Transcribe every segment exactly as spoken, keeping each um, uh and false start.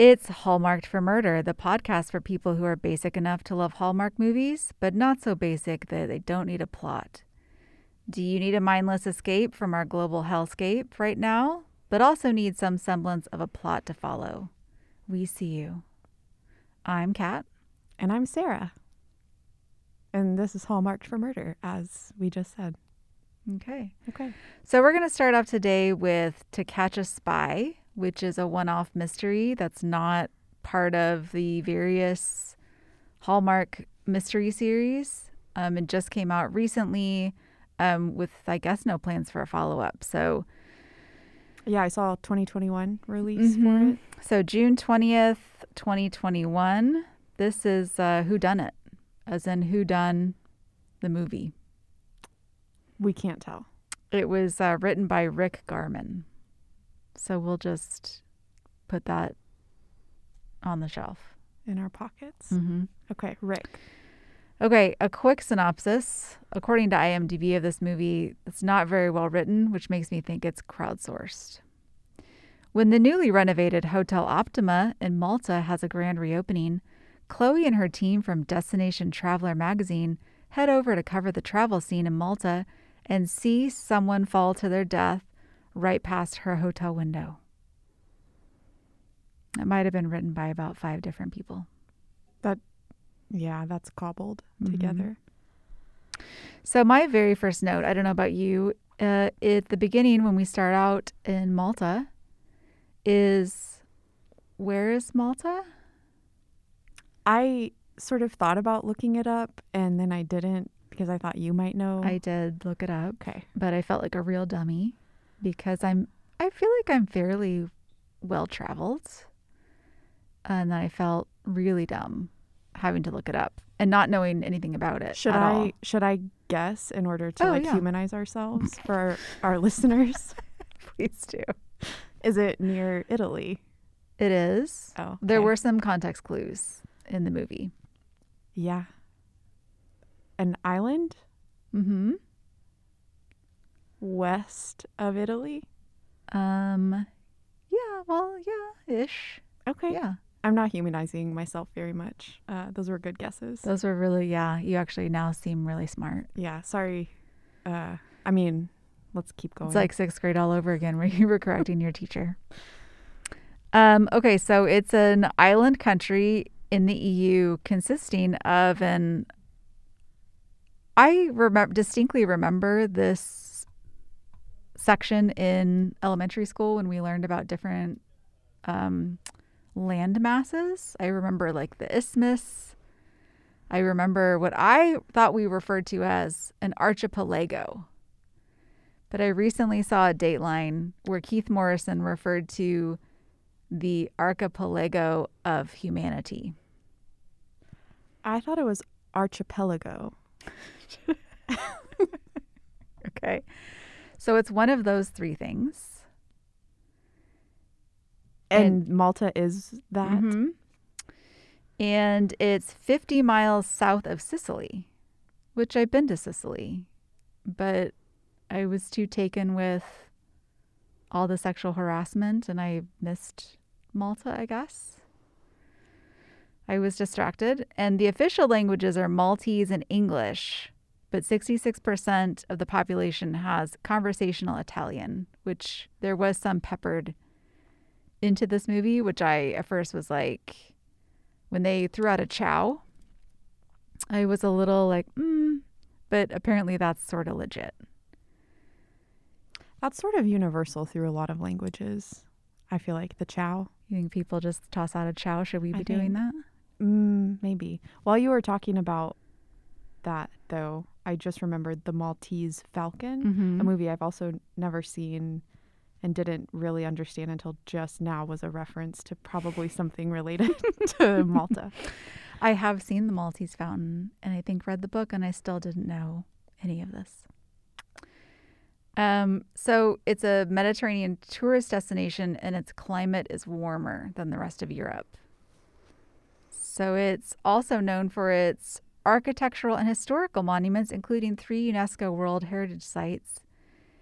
It's Hallmarked for Murder, the podcast for people who are basic enough to love Hallmark movies, but not so basic that they don't need a plot. Do you need a mindless escape from our global hellscape right now, but also need some semblance of a plot to follow? We see you. I'm Kat. And I'm Sarah. And this is Hallmarked for Murder, as we just said. Okay. Okay. So we're going to start off today with To Catch a Spy, which is a one-off mystery that's not part of the various Hallmark mystery series. Um, it just came out recently um, with, I guess, no plans for a follow-up. So, yeah, I saw twenty twenty-one release mm-hmm. for it. So June twentieth, twenty twenty-one. This is uh, Who Done It, as in Who Done the movie. We can't tell. It was uh, written by Rick Garman. So we'll just put that on the shelf. In our pockets? Mm-hmm. Okay, Rick. Okay, a quick synopsis. According to IMDb of this movie, it's not very well written, which makes me think it's crowdsourced. When the newly renovated Hotel Optima in Malta has a grand reopening, Chloe and her team from Destination Traveler magazine head over to cover the travel scene in Malta and see someone fall to their death right past her hotel window. It might have been written by about five different people. That, yeah, that's cobbled Mm-hmm. together. So my very first note, I don't know about you, uh, at the beginning when we start out in Malta is, where is Malta? I sort of thought about looking it up, and then I didn't because I thought you might know. I did look it up, Okay. but I felt like a real dummy because I'm, I feel like I'm fairly well traveled, and I felt really dumb having to look it up and not knowing anything about it. Should at I all. should I guess in order to Oh, like yeah. humanize ourselves for our, our listeners? Please do. Is it near Italy? It is. Oh, There okay. were some context clues in the movie. Yeah. An island Mm-hmm. west of Italy? Um, yeah, well, yeah, ish. Okay. Yeah. I'm not humanizing myself very much. Uh, those were good guesses. Those were really, yeah, you actually now seem really smart. Yeah, sorry. Uh, I mean, let's keep going. It's like sixth grade all over again where you were correcting your teacher. Um, okay, so it's an island country in the E U consisting of an, I remember distinctly remember this section in elementary school when we learned about different um, land masses. I remember like the isthmus. I remember what I thought we referred to as an archipelago. But I recently saw a Dateline where Keith Morrison referred to the archipelago of humanity. I thought it was archipelago. Okay. So it's one of those three things. And, Malta is that? Mhm. And it's fifty miles south of Sicily, which I've been to Sicily, but I was too taken with all the sexual harassment and I missed Malta, I guess. I was distracted. And the official languages are Maltese and English, but sixty-six percent of the population has conversational Italian, which there was some peppered into this movie, which I at first was like, when they threw out a ciao, I was a little like, mm, but apparently that's sort of legit. That's sort of universal through a lot of languages. I feel like the ciao. You think people just toss out a ciao? Should we be I doing think- that? Mm, maybe. While you were talking about that, though, I just remembered The Maltese Falcon, Mm-hmm. a movie I've also never seen and didn't really understand until just now was a reference to probably something related to Malta. I have seen the Maltese Fountain and I think read the book and I still didn't know any of this. Um, so it's a Mediterranean tourist destination and its climate is warmer than the rest of Europe. So it's also known for its architectural and historical monuments, including three UNESCO World Heritage Sites,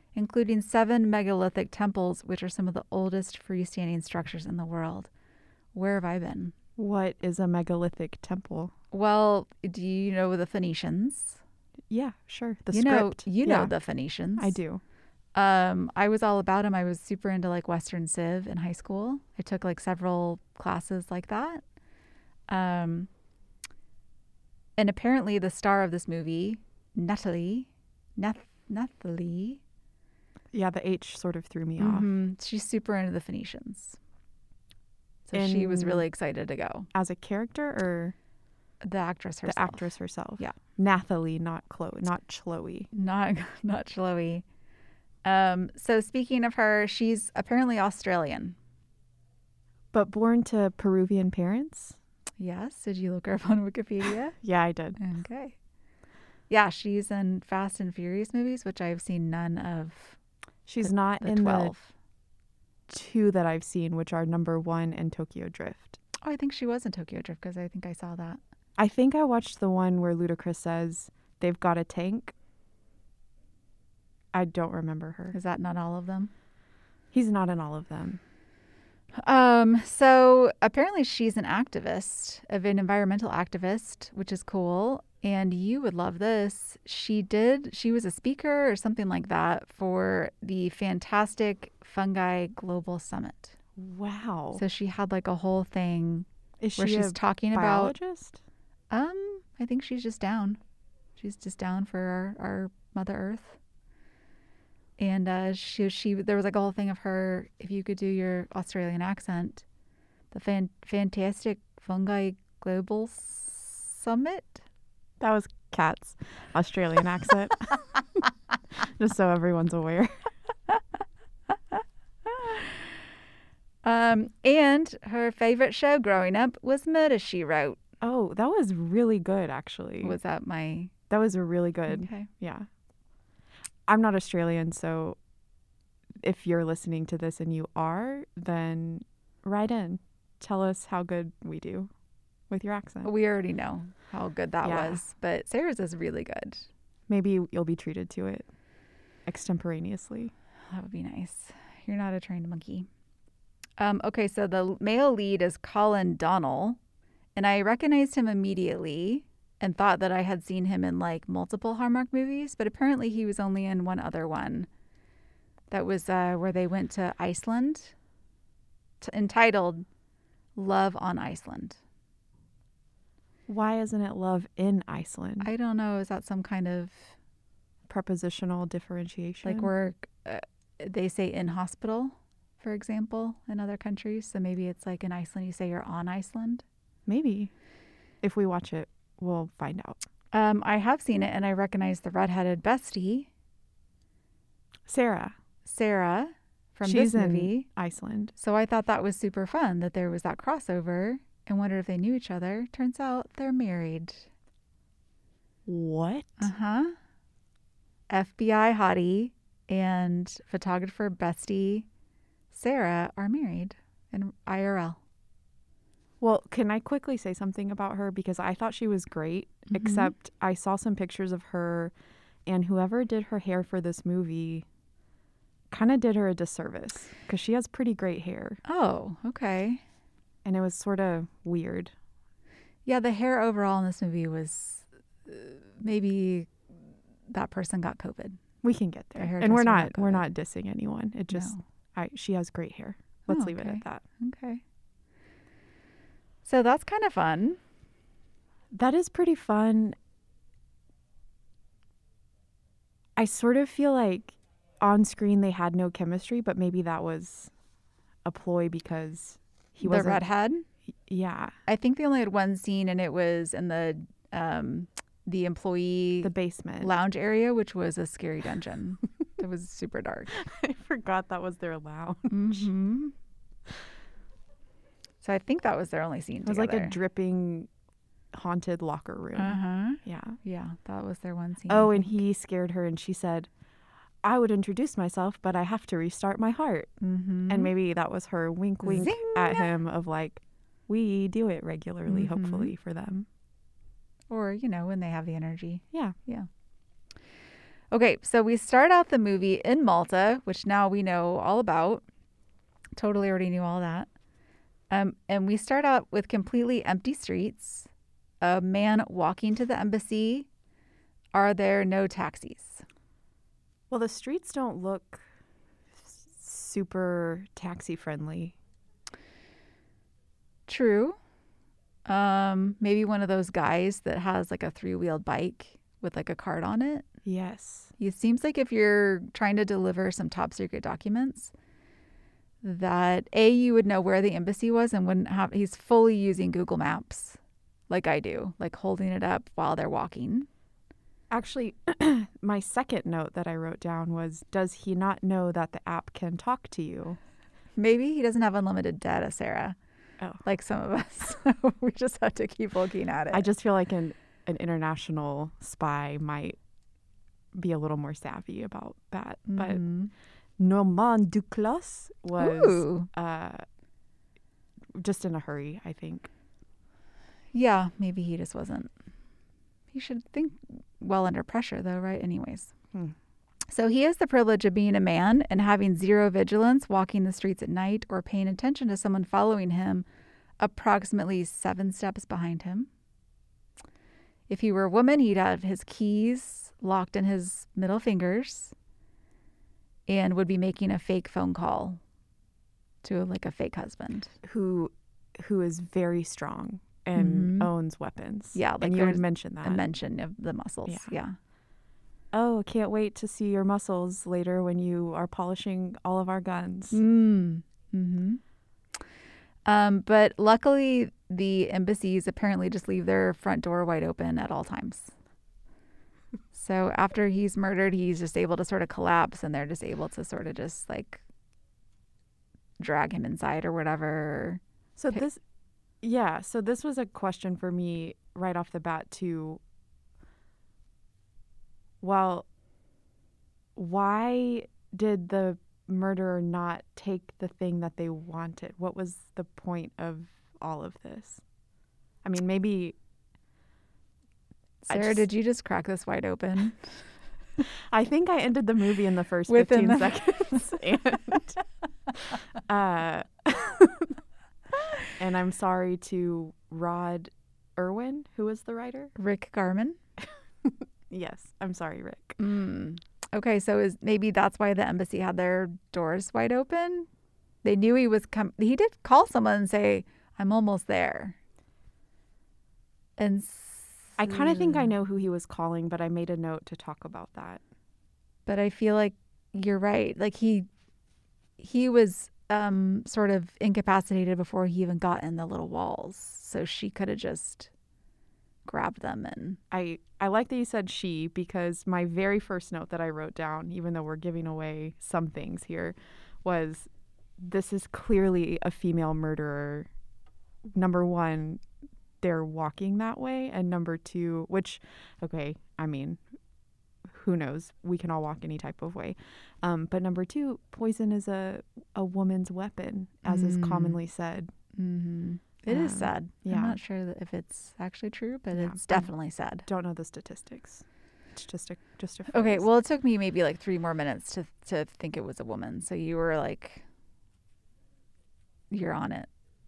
including seven megalithic temples, which are some of the oldest freestanding structures in the world. Where have I been? What is a megalithic temple? Well, do you know the Phoenicians? Yeah, sure. The you know, script. you yeah, know the Phoenicians. I do. Um, I was all about them. I was super into like Western Civ in high school. I took like several classes like that. Um, and apparently the star of this movie, Natalie, Nath- Nathalie, Yeah, the H sort of threw me off. mhm, she's super into the Phoenicians. So she was In- really excited to go. As a character or The actress herself. the actress herself? Yeah. Nathalie, not Chloe, not Chloe. Not not Chloe. Um, so speaking of her, she's apparently Australian. But born to Peruvian parents? Yes. Did you look her up on Wikipedia? Yeah, I did. Okay. Yeah, she's in Fast and Furious movies, which I've seen none of. She's the, not the in twelve. the two that I've seen, which are Number One and Tokyo Drift. Oh, I think she was in Tokyo Drift because I think I saw that. I think I watched the one where Ludacris says they've got a tank. I don't remember her. Is that not all of them? He's not in all of them. Um, so apparently she's an activist, of an environmental activist, which is cool. And you would love this. She did, she was a speaker or something like that for the Fantastic Fungi Global Summit. Wow. So she had like a whole thing Is where she she's a talking about, biologist? um, I think she's just down. She's just down for our, our Mother Earth. And uh, she, she, there was like a whole thing of her, if you could do your Australian accent, the fan, Fantastic Fungi Global Summit. That was Kat's Australian accent. Just so everyone's aware. Um, and her favorite show growing up was Murder, She Wrote. Oh, that was really good, actually. Was that my... That was a really good. Okay. Yeah. I'm not Australian, so if you're listening to this and you are, then write in. Tell us how good we do with your accent. We already know how good that Yeah. was, but Sarah's is really good. Maybe you'll be treated to it extemporaneously. That would be nice. You're not a trained monkey. Um, okay, so the male lead is Colin Donnell, and I recognized him immediately and thought that I had seen him in like multiple Hallmark movies, but apparently he was only in one other one. That was uh, where they went to Iceland, t- entitled Love on Iceland. Why isn't it love in Iceland? I don't know. Is that some kind of Prepositional differentiation? like where uh, they say in hospital, for example, in other countries? So maybe it's like in Iceland, you say you're on Iceland. Maybe. If we watch it, we'll find out. Um, I have seen it, and I recognize the redheaded bestie, Sarah. Sarah, from She's this in movie. Iceland. So I thought that was super fun that there was that crossover, and wondered if they knew each other. Turns out they're married. What? Uh huh. F B I hottie and photographer bestie Sarah are married in I R L. Well, can I quickly say something about her? Because I thought she was great, Mhm. except I saw some pictures of her, and whoever did her hair for this movie kind of did her a disservice because she has pretty great hair, Oh, okay. and it was sort of weird. Yeah, the hair overall in this movie was uh, maybe that person got COVID. We can get The there, and hairdresser we're not got we're COVID. not dissing anyone. It just No. I she has great hair. Let's Oh, leave it okay. at that. Okay. So that's kind of fun. That is pretty fun. I sort of feel like on screen they had no chemistry, but maybe that was a ploy because he the wasn't. redhead. Yeah, I think they only had one scene, and it was in the um, the employee the basement. lounge area, which was a scary dungeon. It was super dark. I forgot that was their lounge. Mm-hmm. So I think that was their only scene It was together. like a dripping, haunted locker room. Uh huh. Yeah. Yeah, that was their one scene. Oh, I and think. he scared her, and she said, "I would introduce myself, but I have to restart my heart." Mhm. And maybe that was her wink, wink Zing! at him of like, we do it regularly, Mhm. hopefully for them. Or you know when they have the energy. Yeah. Okay, so we start out the movie in Malta, which now we know all about. Totally already knew all that. Um, and we start out with completely empty streets, a man walking to the embassy. Are there no taxis? Well, the streets don't look super taxi friendly. True. Um, maybe one of those guys that has like a three-wheeled bike with like a card on it. Yes. It seems like if you're trying to deliver some top secret documents, that A, you would know where the embassy was and wouldn't have, he's fully using Google Maps like I do, like holding it up while they're walking. Actually, my second note that I wrote down was, does he not know that the app can talk to you? Maybe he doesn't have unlimited data, Sarah. Oh. Like some of us. We just have to keep looking at it. I just feel like an, an international spy might be a little more savvy about that. But Mhm. Normand Duclos was Ooh. uh, just in a hurry, I think. Yeah, maybe he just wasn't. He should think well under pressure, though, right? Anyways. Hmm. So he has the privilege of being a man and having zero vigilance, walking the streets at night, or paying attention to someone following him approximately seven steps behind him. If he were a woman, he'd have his keys locked in his middle fingers and would be making a fake phone call to like a fake husband. Who who is very strong and Mhm. owns weapons. Yeah, like and you would there's mention that. A mention of the muscles. Yeah. Yeah. Oh, can't wait to see your muscles later when you are polishing all of our guns. Mm. Mm-hmm. Um, but luckily, the embassies apparently just leave their front door wide open at all times. So after he's murdered, he's just able to sort of collapse, and they're just able to sort of just like drag him inside or whatever. So Pick- this, yeah, so this was a question for me right off the bat too. Well, why did the murderer not take the thing that they wanted? What was the point of all of this? I mean, maybe I Sarah, just- did you just crack this wide open? I think I ended the movie in the first Within fifteen the- seconds. and, uh, and I'm sorry to Rod Irwin, who was the writer. Rick Garman. Yes, I'm sorry, Rick. Mm. Okay, so is maybe that's why the embassy had their doors wide open. They knew he was com- he did call someone and say, "I'm almost there." And I kind of think I s- know who he was calling, but I made a note to talk about that. but I feel like you're right. Like he he was um sort of incapacitated before he even got in the little walls. So she could have just grabbed them and I, I like that you said she, because my very first note that I wrote down, even though we're giving away some things here, was this is clearly a female murderer. Number one, they're walking that way. And number two, which, okay, I mean, who knows? We can all walk any type of way. Um, but number two, poison is a, a woman's weapon, as is Mm. commonly said. mm-hmm. It is Um, sad. yeah. I'm not sure that if it's actually true, but Yeah, it's I- definitely sad. Don't know the statistics. It's just a just a Okay, phrase. well, it took me maybe like three more minutes to to think it was a woman. So you were like, you're on it.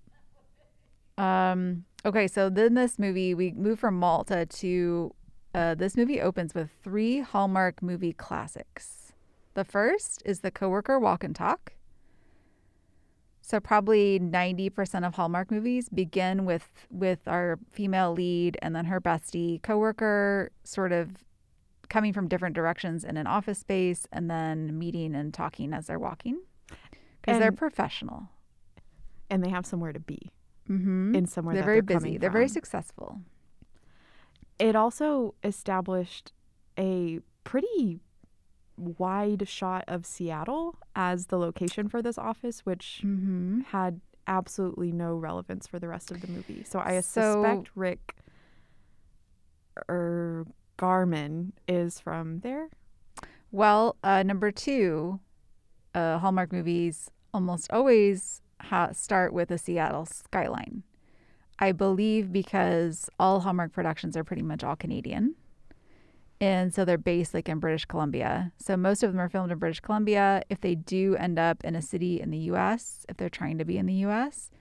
Um. Okay, so then this movie, we move from Malta to, uh, this movie opens with three Hallmark movie classics. The first is The Coworker Walk and Talk. So probably ninety percent of Hallmark movies begin with with our female lead and then her bestie coworker sort of coming from different directions in an office space and then meeting and talking as they're walking because they're And- professional. and they have somewhere to be Mm-hmm. in somewhere They're that very they're busy. coming They're very from. successful. It also established a pretty wide shot of Seattle as the location for this office, which Mm-hmm. had absolutely no relevance for the rest of the movie. So I So- suspect Rick er, Garman is from there. Well, uh, number two, uh, Hallmark movies almost always ha- start with a Seattle skyline. I believe because all Hallmark productions are pretty much all Canadian. And so they're based like in British Columbia. So most of them are filmed in British Columbia. If they do end up in a city in the U S, if they're trying to be in the U S,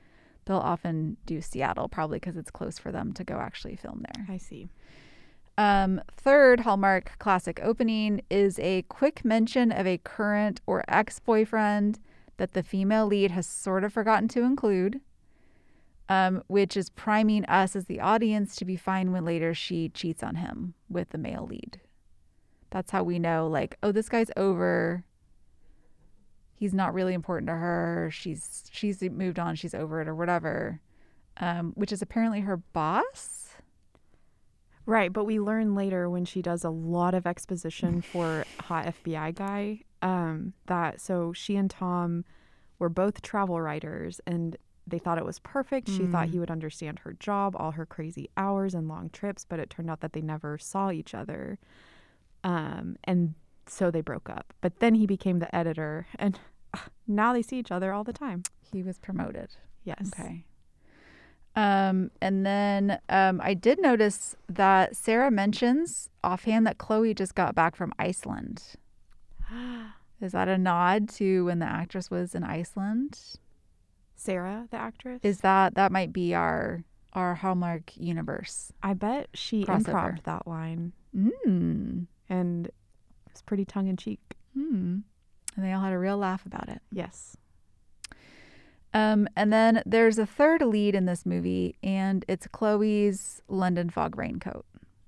they'll often do Seattle, probably because it's close for them to go actually film there. I see. Um, third Hallmark classic opening is a quick mention of a current or ex-boyfriend that the female lead has sort of forgotten to include, um, which is priming us as the audience to be fine when later she cheats on him with the male lead. That's how we know, like, oh, this guy's over. He's not really important to her. She's she's moved on. She's over it or whatever, um, which is apparently her boss. Right, but we learn later when she does a lot of exposition for hot F B I guy um, that so she and Tom were both travel writers and they thought it was perfect. She Mm. thought he would understand her job, all her crazy hours and long trips, but it turned out that they never saw each other. Um, and so they broke up. But then he became the editor and uh, now they see each other all the time. He was promoted. Yes. Okay. Um, and then um, I did notice that Sarah mentions offhand that Chloe just got back from Iceland. Is that a nod to when the actress was in Iceland? Sarah, the actress? Is that that might be our our Hallmark universe? I bet she Crossover. improv'd that line Mm. and it's pretty tongue in cheek. Mm. And they all had a real laugh about it. Yes. Um, and then there's a third lead in this movie, and it's Chloe's London fog raincoat.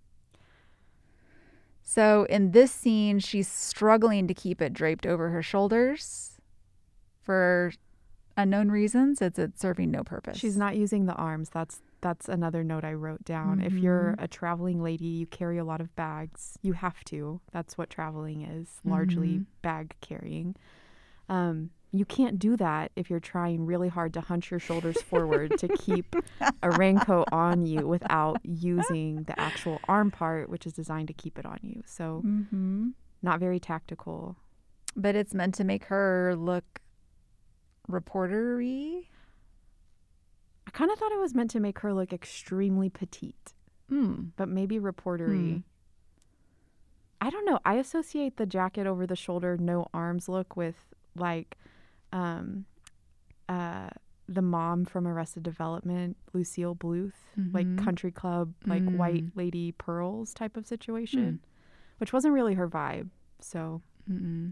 So in this scene, she's struggling to keep it draped over her shoulders for unknown reasons. It's, it's serving no purpose. She's not using the arms. That's that's another note I wrote down. If you're Mhm. a traveling lady, you carry a lot of bags. You have to. That's what traveling is, largely Mhm. bag carrying. Um, you can't do that if you're trying really hard to hunch your shoulders forward to keep a raincoat on you without using the actual arm part, which is designed to keep it on you. So Mm-hmm. not very tactical. But it's meant to make her look reportery. I kind of thought it was meant to make her look extremely petite, Mm. but maybe reportery. Hmm. I don't know. I associate the jacket over the shoulder, no arms look with like um, uh, the mom from Arrested Development, Lucille Bluth, like Mhm. country club, like Mm. white lady pearls type of situation, Hmm. which wasn't really her vibe. So Mm-mm.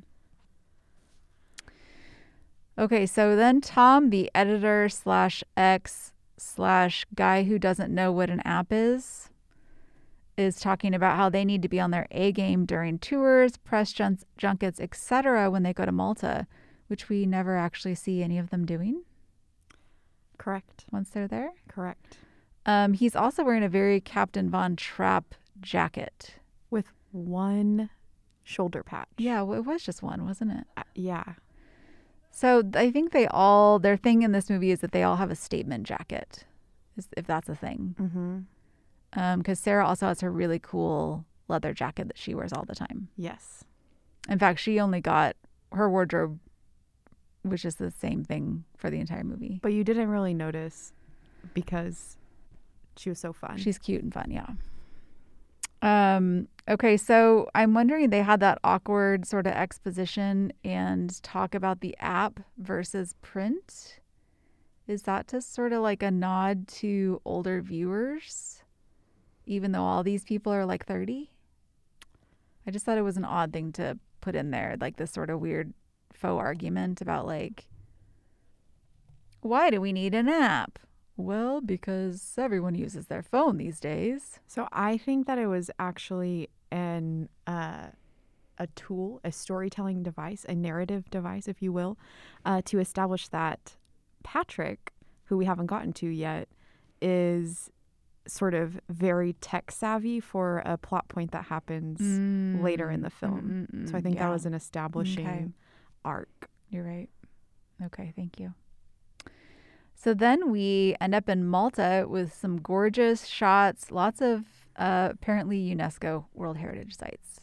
Okay, so then Tom, the editor slash ex slash guy who doesn't know what an app is, is talking about how they need to be on their A game during tours, press jun- junkets, et cetera when they go to Malta, which we never actually see any of them doing correct, once they're there. correct. Um, he's also wearing a very Captain Von Trapp jacket. With one shoulder patch. Yeah, well, it was just one, wasn't it? Uh, yeah. So I think they all, their thing in this movie is that they all have a statement jacket, is- if that's a thing. Mm-hmm. Because Sarah also has her really cool leather jacket that she wears all the time. Yes. In fact, she only got her wardrobe, which is the same thing for the entire movie. But you didn't really notice because she was so fun. She's cute and fun, yeah. Um, okay, so I'm wondering, they had that awkward sort of exposition and talk about the app versus print. Is that just sort of like a nod to older viewers, even though all these people are like thirty? I just thought it was an odd thing to put in there, like this sort of weird faux argument about like, why do we need an app? Well, because everyone uses their phone these days. So I think that it was actually an uh, a tool, a storytelling device, a narrative device, if you will, uh, to establish that Patrick, who we haven't gotten to yet, is sort of very tech savvy for a plot point that happens later in the film. Mm, mm, So I think yeah. that was an establishing Okay. arc. You're right. Okay, thank you. So then we end up in Malta with some gorgeous shots, lots of uh, apparently UNESCO World Heritage Sites.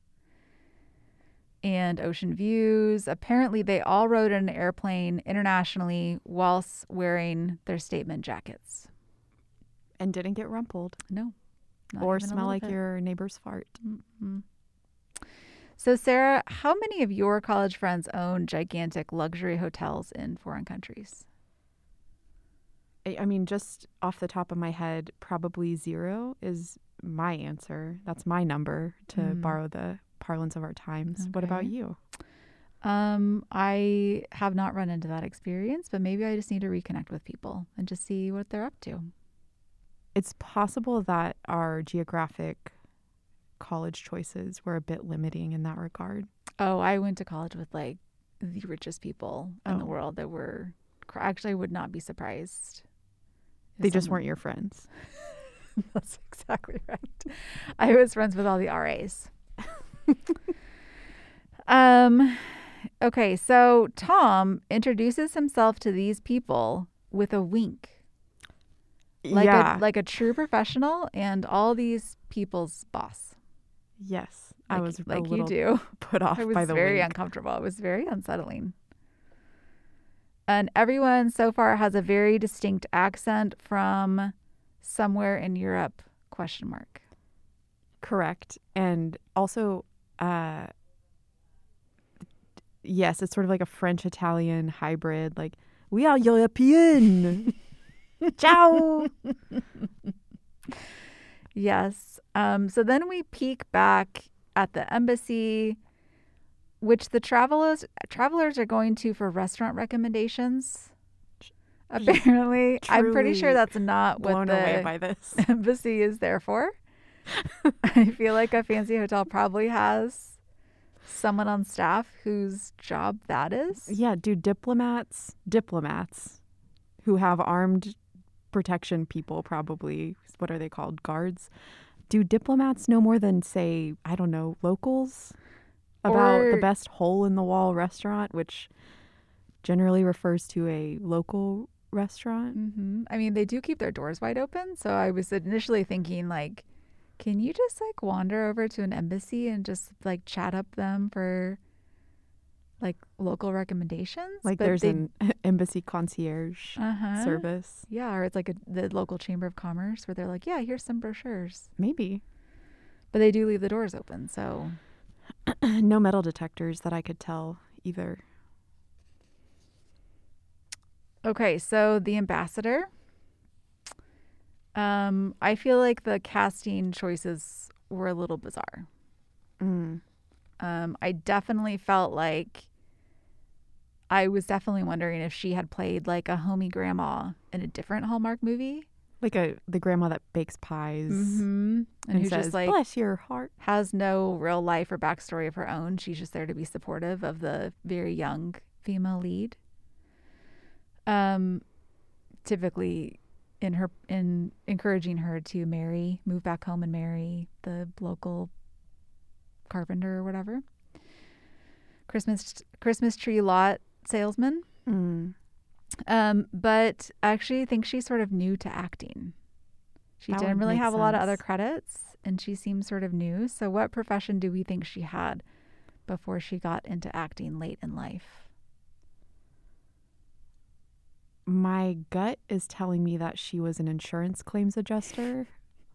And ocean views. Apparently they all rode in an airplane internationally whilst wearing their statement jackets. And didn't get rumpled No. not or even a smell little like bit. your neighbor's fart. Mm-mm. So Sarah, how many of your college friends own gigantic luxury hotels in foreign countries? I, I mean, just off the top of my head, probably zero is my answer. That's my number, to Mm. borrow the parlance of our times. What about Okay. you? Um, I have not run into that experience, but maybe I just need to reconnect with people and just see what they're up to. It's possible that our geographic college choices were a bit limiting in that regard. Oh, I went to college with like the richest people in the Oh. world that were cr- actually I would not be surprised. if They just some- weren't your friends. That's exactly right. I was friends with all the R As. um, okay, so Tom introduces himself to these people with a wink, like yeah. a like a true professional and all these people's boss. yes. Like, I was a like you little do. put off I was by the very wink. uncomfortable. It was very unsettling. And everyone so far has a very distinct accent from somewhere in Europe, question mark. Correct. And also, uh, yes, it's sort of like a French-Italian hybrid. Like, we are European. Ciao. Yes. Um, so then we peek back at the embassy, which the travelers travelers are going to for restaurant recommendations. Apparently, I'm pretty sure Truly that's not what Blown away the by this. embassy is there for. I feel like a fancy hotel probably has someone on staff whose job that is. Yeah, do diplomats, diplomats who have armed protection people, probably, what are they called? Guards. Do diplomats know more than, say, I don't know, locals about Or- the best hole in the wall restaurant, which generally refers to a local restaurant? hmm I mean, they do keep their doors wide open. So I was initially thinking, like, can you just like wander over to an embassy and just like chat up them for like local recommendations? Like But there's they, an embassy concierge uh-huh. service. Yeah, or it's like a, the local chamber of commerce where they're like, yeah, here's some brochures. Maybe. But they do leave the doors open. So No metal detectors that I could tell either. okay, so the ambassador. Um, I feel like the casting choices were a little bizarre. Mm. Um, I definitely felt like I was definitely wondering if she had played like a homey grandma in a different Hallmark movie. Like a the grandma that bakes pies Mm-hmm. And, and who says, just like bless your heart. has no real life or backstory of her own. She's just there to be supportive of the very young female lead. Um, typically in her in encouraging her to marry, move back home and marry the local carpenter or whatever. Christmas Christmas tree lot salesman. Mm. Um, but I actually think she's sort of new to acting. She That didn't would really make have a lot of other sense. credits, and she seems sort of new. So what profession do we think she had before she got into acting late in life? My gut is telling me that she was an insurance claims adjuster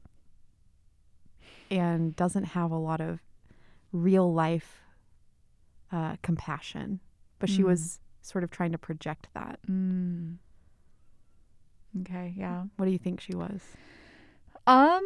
and doesn't have a lot of real life uh, compassion. But she Mm. was sort of trying to project that. Mm. Okay, yeah. What do you think she was? Um,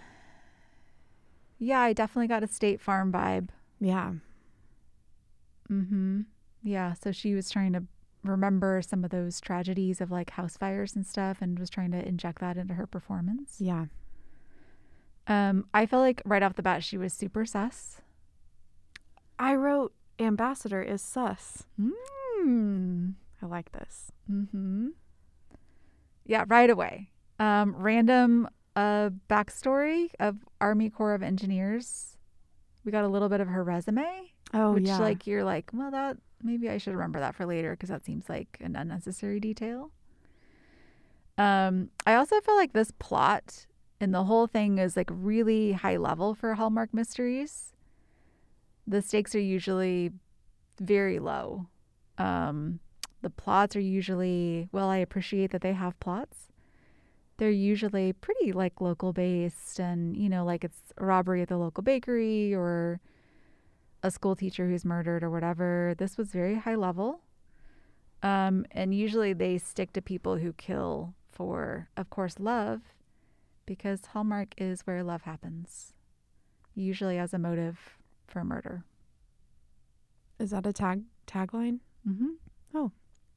yeah, I definitely got a State Farm vibe. Yeah. Mm-hmm. Yeah, so she was trying to remember some of those tragedies of like house fires and stuff and was trying to inject that into her performance. Yeah. Um, I felt like right off the bat she was super sus. I wrote ambassador is sus. Mm. I like this. Mm-hmm. Yeah, right away. Um, random uh, backstory of Army Corps of Engineers. We got a little bit of her resume, Oh, which yeah. like you're like, well, that maybe I should remember that for later because that seems like an unnecessary detail. Um, I also feel like this plot and the whole thing is like really high level for Hallmark mysteries. The stakes are usually very low. Um, the plots are usually, well, I appreciate that they have plots. They're usually pretty like local based and, you know, like it's a robbery at the local bakery or a school teacher who's murdered or whatever. This was very high level. Um, and usually they stick to people who kill for, of course, love, because Hallmark is where love happens, usually as a motive for murder. Is that a tag tagline? Mm-hmm. Oh.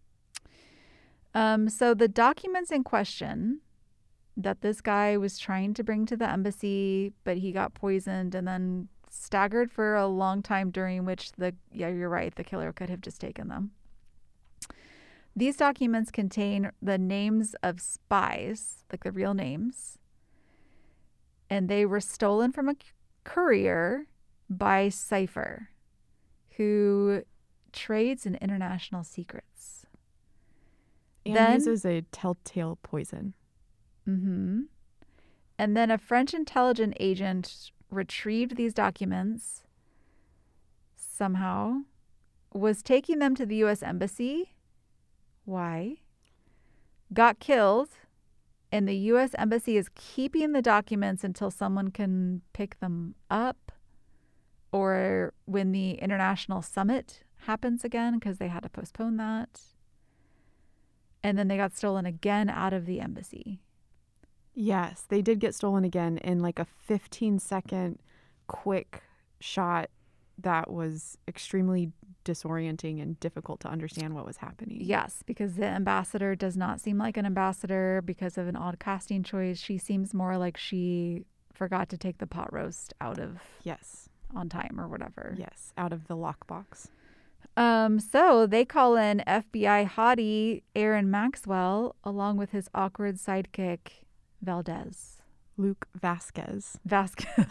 Um, so the documents in question that this guy was trying to bring to the embassy, but he got poisoned and then staggered for a long time, during which the, yeah, you're right, the killer could have just taken them. These documents contain the names of spies, like the real names, and they were stolen from a courier by Cypher, who trades in international secrets. And then, uses a telltale poison. Mm-hmm. And then a French intelligence agent retrieved these documents somehow, was taking them to the U S Embassy. Why? Got killed, and the U S Embassy is keeping the documents until someone can pick them up, or when the international summit happens again, because they had to postpone that. And then they got stolen again out of the embassy. Yes, they did get stolen again in like a fifteen second quick shot that was extremely disorienting and difficult to understand what was happening. Yes, because the ambassador does not seem like an ambassador because of an odd casting choice. She seems more like she forgot to take the pot roast out of Yes. on time or whatever. Yes, out of the lockbox. Um, so they call in F B I hottie Aaron Maxwell along with his awkward sidekick Valdez. Luke Vasquez. Vasquez.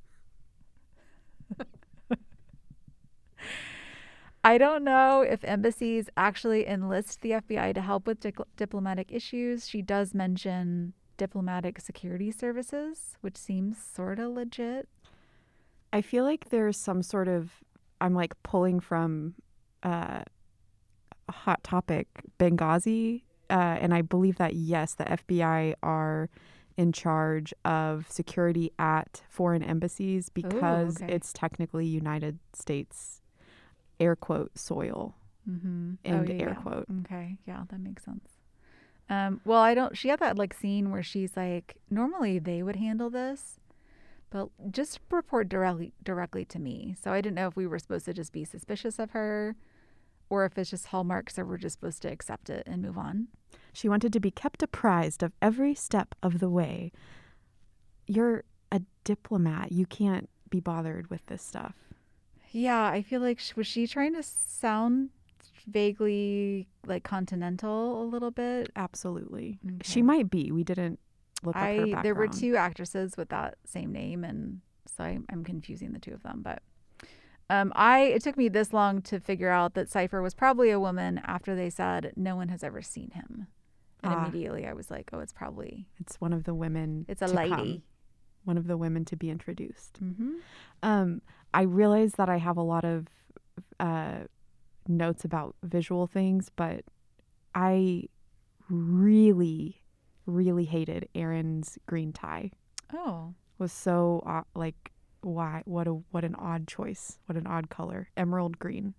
I don't know if embassies actually enlist the F B I to help with di- diplomatic issues. She does mention diplomatic security services, which seems sort of legit. I feel like there's some sort of, I'm like pulling from uh, a hot topic, Benghazi. Uh, and I believe that, yes, the F B I are in charge of security at foreign embassies because Ooh, okay. it's technically United States, air quote, soil. Mm-hmm. End oh, yeah, air yeah. quote. Okay. Yeah, that makes sense. Um, well, I don't, she had that like scene where she's like, normally they would handle this, but just report directly, directly to me. So I didn't know if we were supposed to just be suspicious of her or if it's just Hallmark, so we're just supposed to accept it and move on. She wanted to be kept apprised of every step of the way. You're a diplomat. You can't be bothered with this stuff. Yeah, I feel like, sh- was she trying to sound vaguely like continental a little bit? Absolutely. Okay. She might be. We didn't look up her I background. There were two actresses with that same name, and so I, I'm confusing the two of them. But um, I it took me this long to figure out that Cypher was probably a woman after they said no one has ever seen him, and Ah. immediately I was like, oh, it's probably It's one of the women. it's a to lady. come. One of the women to be introduced. Mm-hmm. Um, I realize that I have a lot of uh, notes about visual things, but I really, really hated Aaron's green tie. Oh, Was so uh, like, why? What a what an odd choice. What an odd color, emerald green.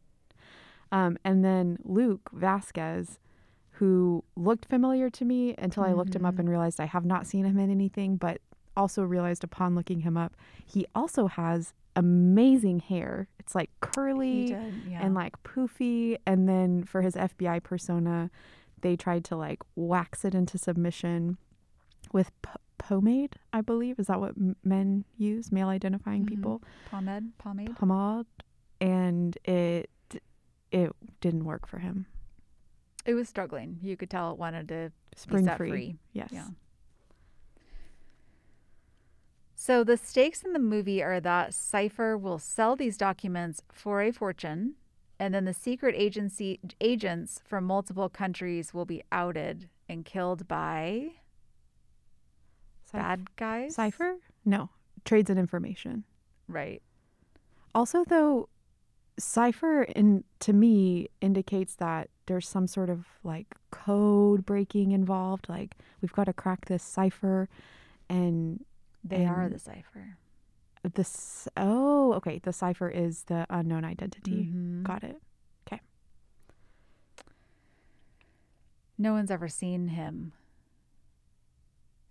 Um, and then Luke Vasquez, who looked familiar to me until I looked him up Mhm. and realized I have not seen him in anything, but also realized upon looking him up, he also has amazing hair. It's like he curly did. Yeah. and like poofy. And then for his F B I persona, they tried to like wax it into submission with p- pomade, I believe. Is that what m- men use? Male identifying Mhm. people? pomade, pomade. Pomade. And it it didn't work for him. It was struggling. You could tell it wanted to Spring be set free. free. Yes. Yeah. So the stakes in the movie are that Cypher will sell these documents for a fortune, and then the secret agency agents from multiple countries will be outed and killed by Cypher? bad guys. Cypher? No. Trades and information. Right. Also, though, Cypher in to me indicates that there's some sort of like code breaking involved. Like we've got to crack this cipher, and They are And- the Cypher. this. Oh, okay. The cipher is the unknown identity. Mhm. Got it. No one's ever seen him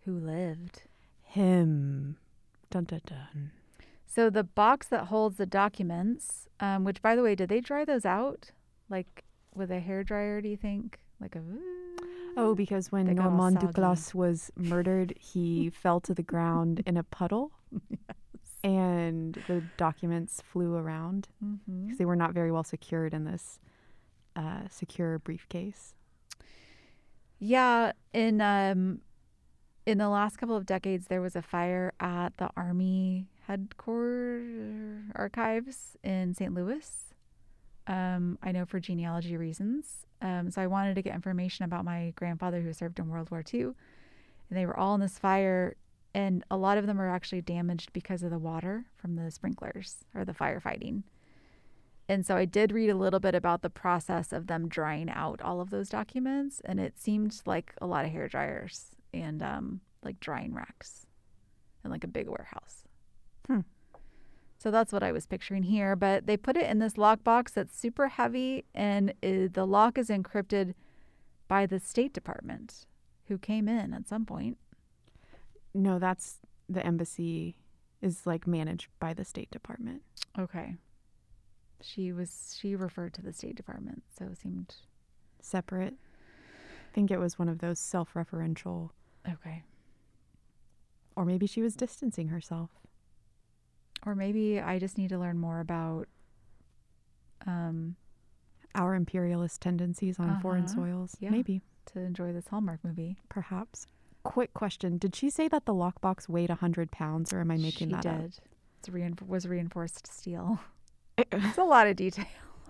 Who lived? Him. Dun dun dun. So the box that holds the documents, um, which, by the way, did they dry those out? Like with a hair dryer, do you think? Like a... Oh, because when They got all Normand soggy. Duclas was murdered, he fell to the ground in a puddle. Yes. And the documents flew around Mm-hmm. because they were not very well secured in this uh, secure briefcase. Yeah, in um, in the last couple of decades, there was a fire at the Army headquarters archives in Saint Louis. Um, I know for genealogy reasons. Um, so I wanted to get information about my grandfather who served in World War Two. And they were all in this fire, and a lot of them are actually damaged because of the water from the sprinklers or the firefighting. And so I did read a little bit about the process of them drying out all of those documents, and it seemed like a lot of hair dryers and um, like drying racks and like a big warehouse. Hmm. So that's what I was picturing here. But they put it in this lockbox that's super heavy, and it, the lock is encrypted by the State Department, who came in at some point. No, that's the embassy is like managed by the State Department. Okay. She was she referred to the State Department, so it seemed Separate. I think it was one of those self-referential, okay. or maybe she was distancing herself. Or maybe I just need to learn more about um Our imperialist tendencies on foreign Uh-huh. soils. Yeah. Maybe. to enjoy this Hallmark movie. Perhaps. Quick question. Did she say that the lockbox weighed one hundred pounds, or am I making she that did. It's reinf- was reinforced steel. up? It's a lot of detail.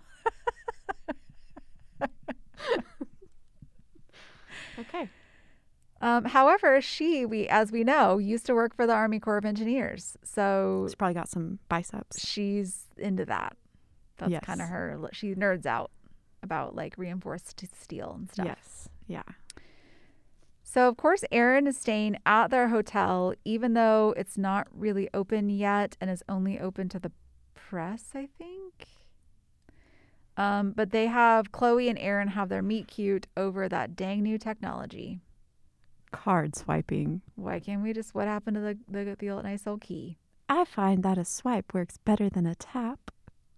Okay. Um, however, she, we as we know, used to work for the Army Corps of Engineers, so She's probably got some biceps. she's into that. That's Yes. kind of her. She nerds out about like reinforced steel and stuff. Yes. Yeah. So of course, Aaron is staying at their hotel, even though it's not really open yet and is only open to the press, I think. Um, but they have Chloe and Aaron have their meet cute over that dang new technology. Card swiping. Why can't we just? What happened to the the, the old nice old key? I find that a swipe works better than a tap.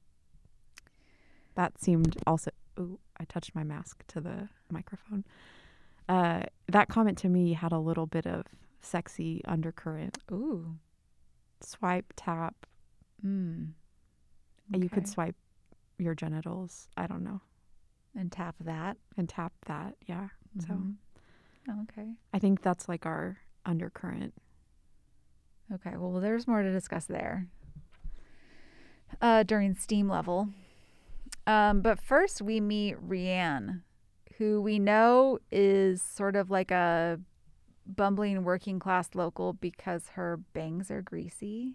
That seemed also. Ooh, I touched my mask to the microphone. Uh, that comment to me had a little bit of sexy undercurrent. Ooh. Swipe, tap. Mm. You could Okay. swipe your genitals. I don't know. And tap that. And tap that. Yeah. So Mhm. Oh, okay. I think that's like our undercurrent. Okay. Well, there's more to discuss there. Uh, during steam level. Um, but first we meet Rianne, who we know is sort of like a bumbling working class local because her bangs are greasy.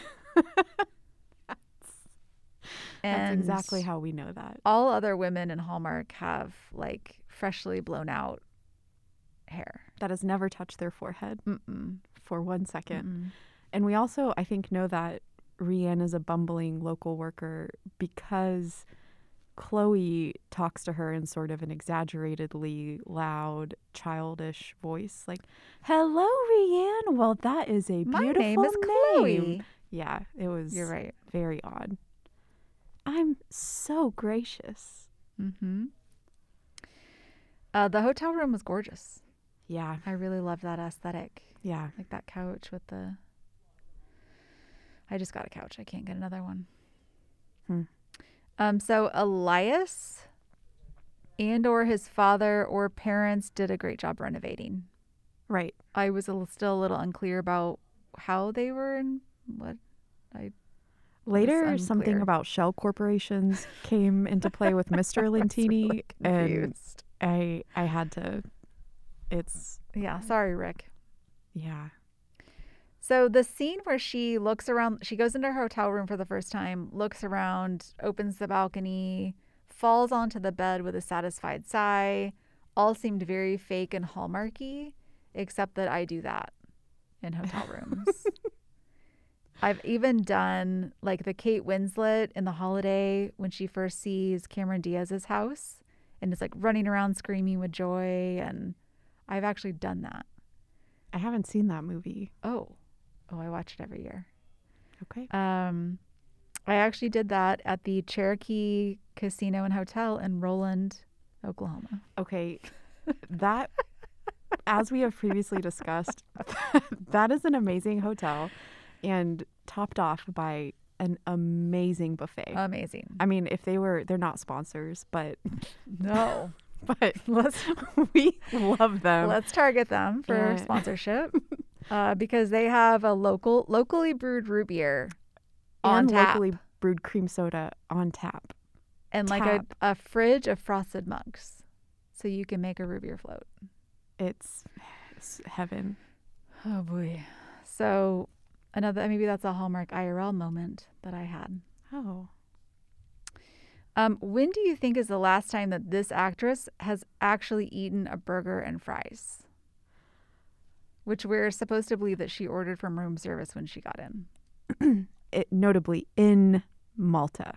That's And exactly how we know that. all other women in Hallmark have like freshly blown out hair. That has never touched their forehead Mm-mm. for one second. Mm-mm. And we also, I think, know that Rianne is a bumbling local worker because Chloe talks to her in sort of an exaggeratedly loud, childish voice, like, "Hello, Rianne. Well, that is a My beautiful name is name." Chloe. Yeah, it was You're right. very odd. I'm so gracious. Mm-hmm. Uh, the hotel room was gorgeous. Yeah, I really loved that aesthetic. yeah. Like that couch with the... I just got a couch. I can't get another one. Hmm. Um, so Elias and or his father or parents did a great job renovating. Right. I was a, little- still a little unclear about how they were and what I... Later, was something unclear. about shell corporations came into play with Mister I was Lentini, really and confused. I I had to. It's Yeah, sorry, Rick. yeah. So the scene where she looks around, she goes into her hotel room for the first time, looks around, opens the balcony, falls onto the bed with a satisfied sigh, all seemed very fake and hallmarky, except that I do that in hotel rooms. I've even done like the Kate Winslet in The Holiday when she first sees Cameron Diaz's house and is like running around screaming with joy, and I've actually done that. I haven't seen that movie. Oh, oh, I watch it every year. Okay. Um, I actually did that at the Cherokee Casino and Hotel in Roland, Oklahoma. Okay. That, as we have previously discussed, that is an amazing hotel and topped off by an amazing buffet. Amazing. I mean, if they were, they're not sponsors, but No. but Let's we love them. let's target them for Yeah. sponsorship uh, because they have a local, locally brewed root beer on And tap locally brewed cream soda on tap. and like a, tap. a fridge of frosted mugs, so you can make a root beer float. It's, it's heaven. Oh boy. So another, maybe that's a Hallmark I R L moment that I had. Oh. Um, when do you think is the last time that this actress has actually eaten a burger and fries? Which we're supposed to believe that she ordered from room service when she got in. It, notably in Malta.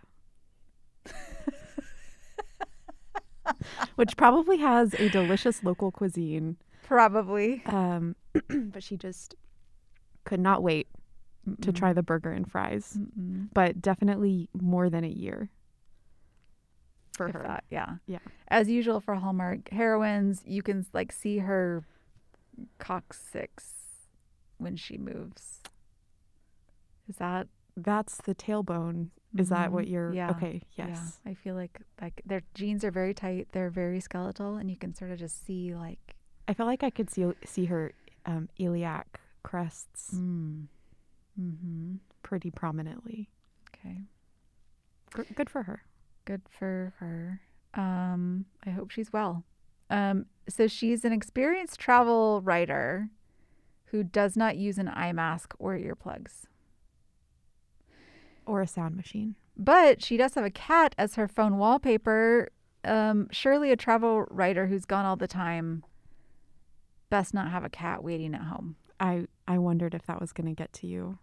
Which probably has a delicious local cuisine. Probably. Um, but she just could not wait to try the burger and fries. Mm-mm. But definitely more than a year for If her. that, yeah. Yeah. As usual for Hallmark heroines, you can like see her coccyx when she moves. Is that That's the tailbone. Is that Mhm. what you're? Yeah. Okay. Yes. Yeah, I feel like like their jeans are very tight. They're very skeletal, and you can sort of just see like. I feel like I could see see her um, iliac crests Mm. Mm-hmm. pretty prominently. Okay. G- good for her. Good for her. Um, I hope she's well. Um, so she's an experienced travel writer who does not use an eye mask or earplugs. Or a sound machine. But she does have a cat as her phone wallpaper. Um, surely a travel writer who's gone all the time best not have a cat waiting at home. I I wondered if that was going to get to you.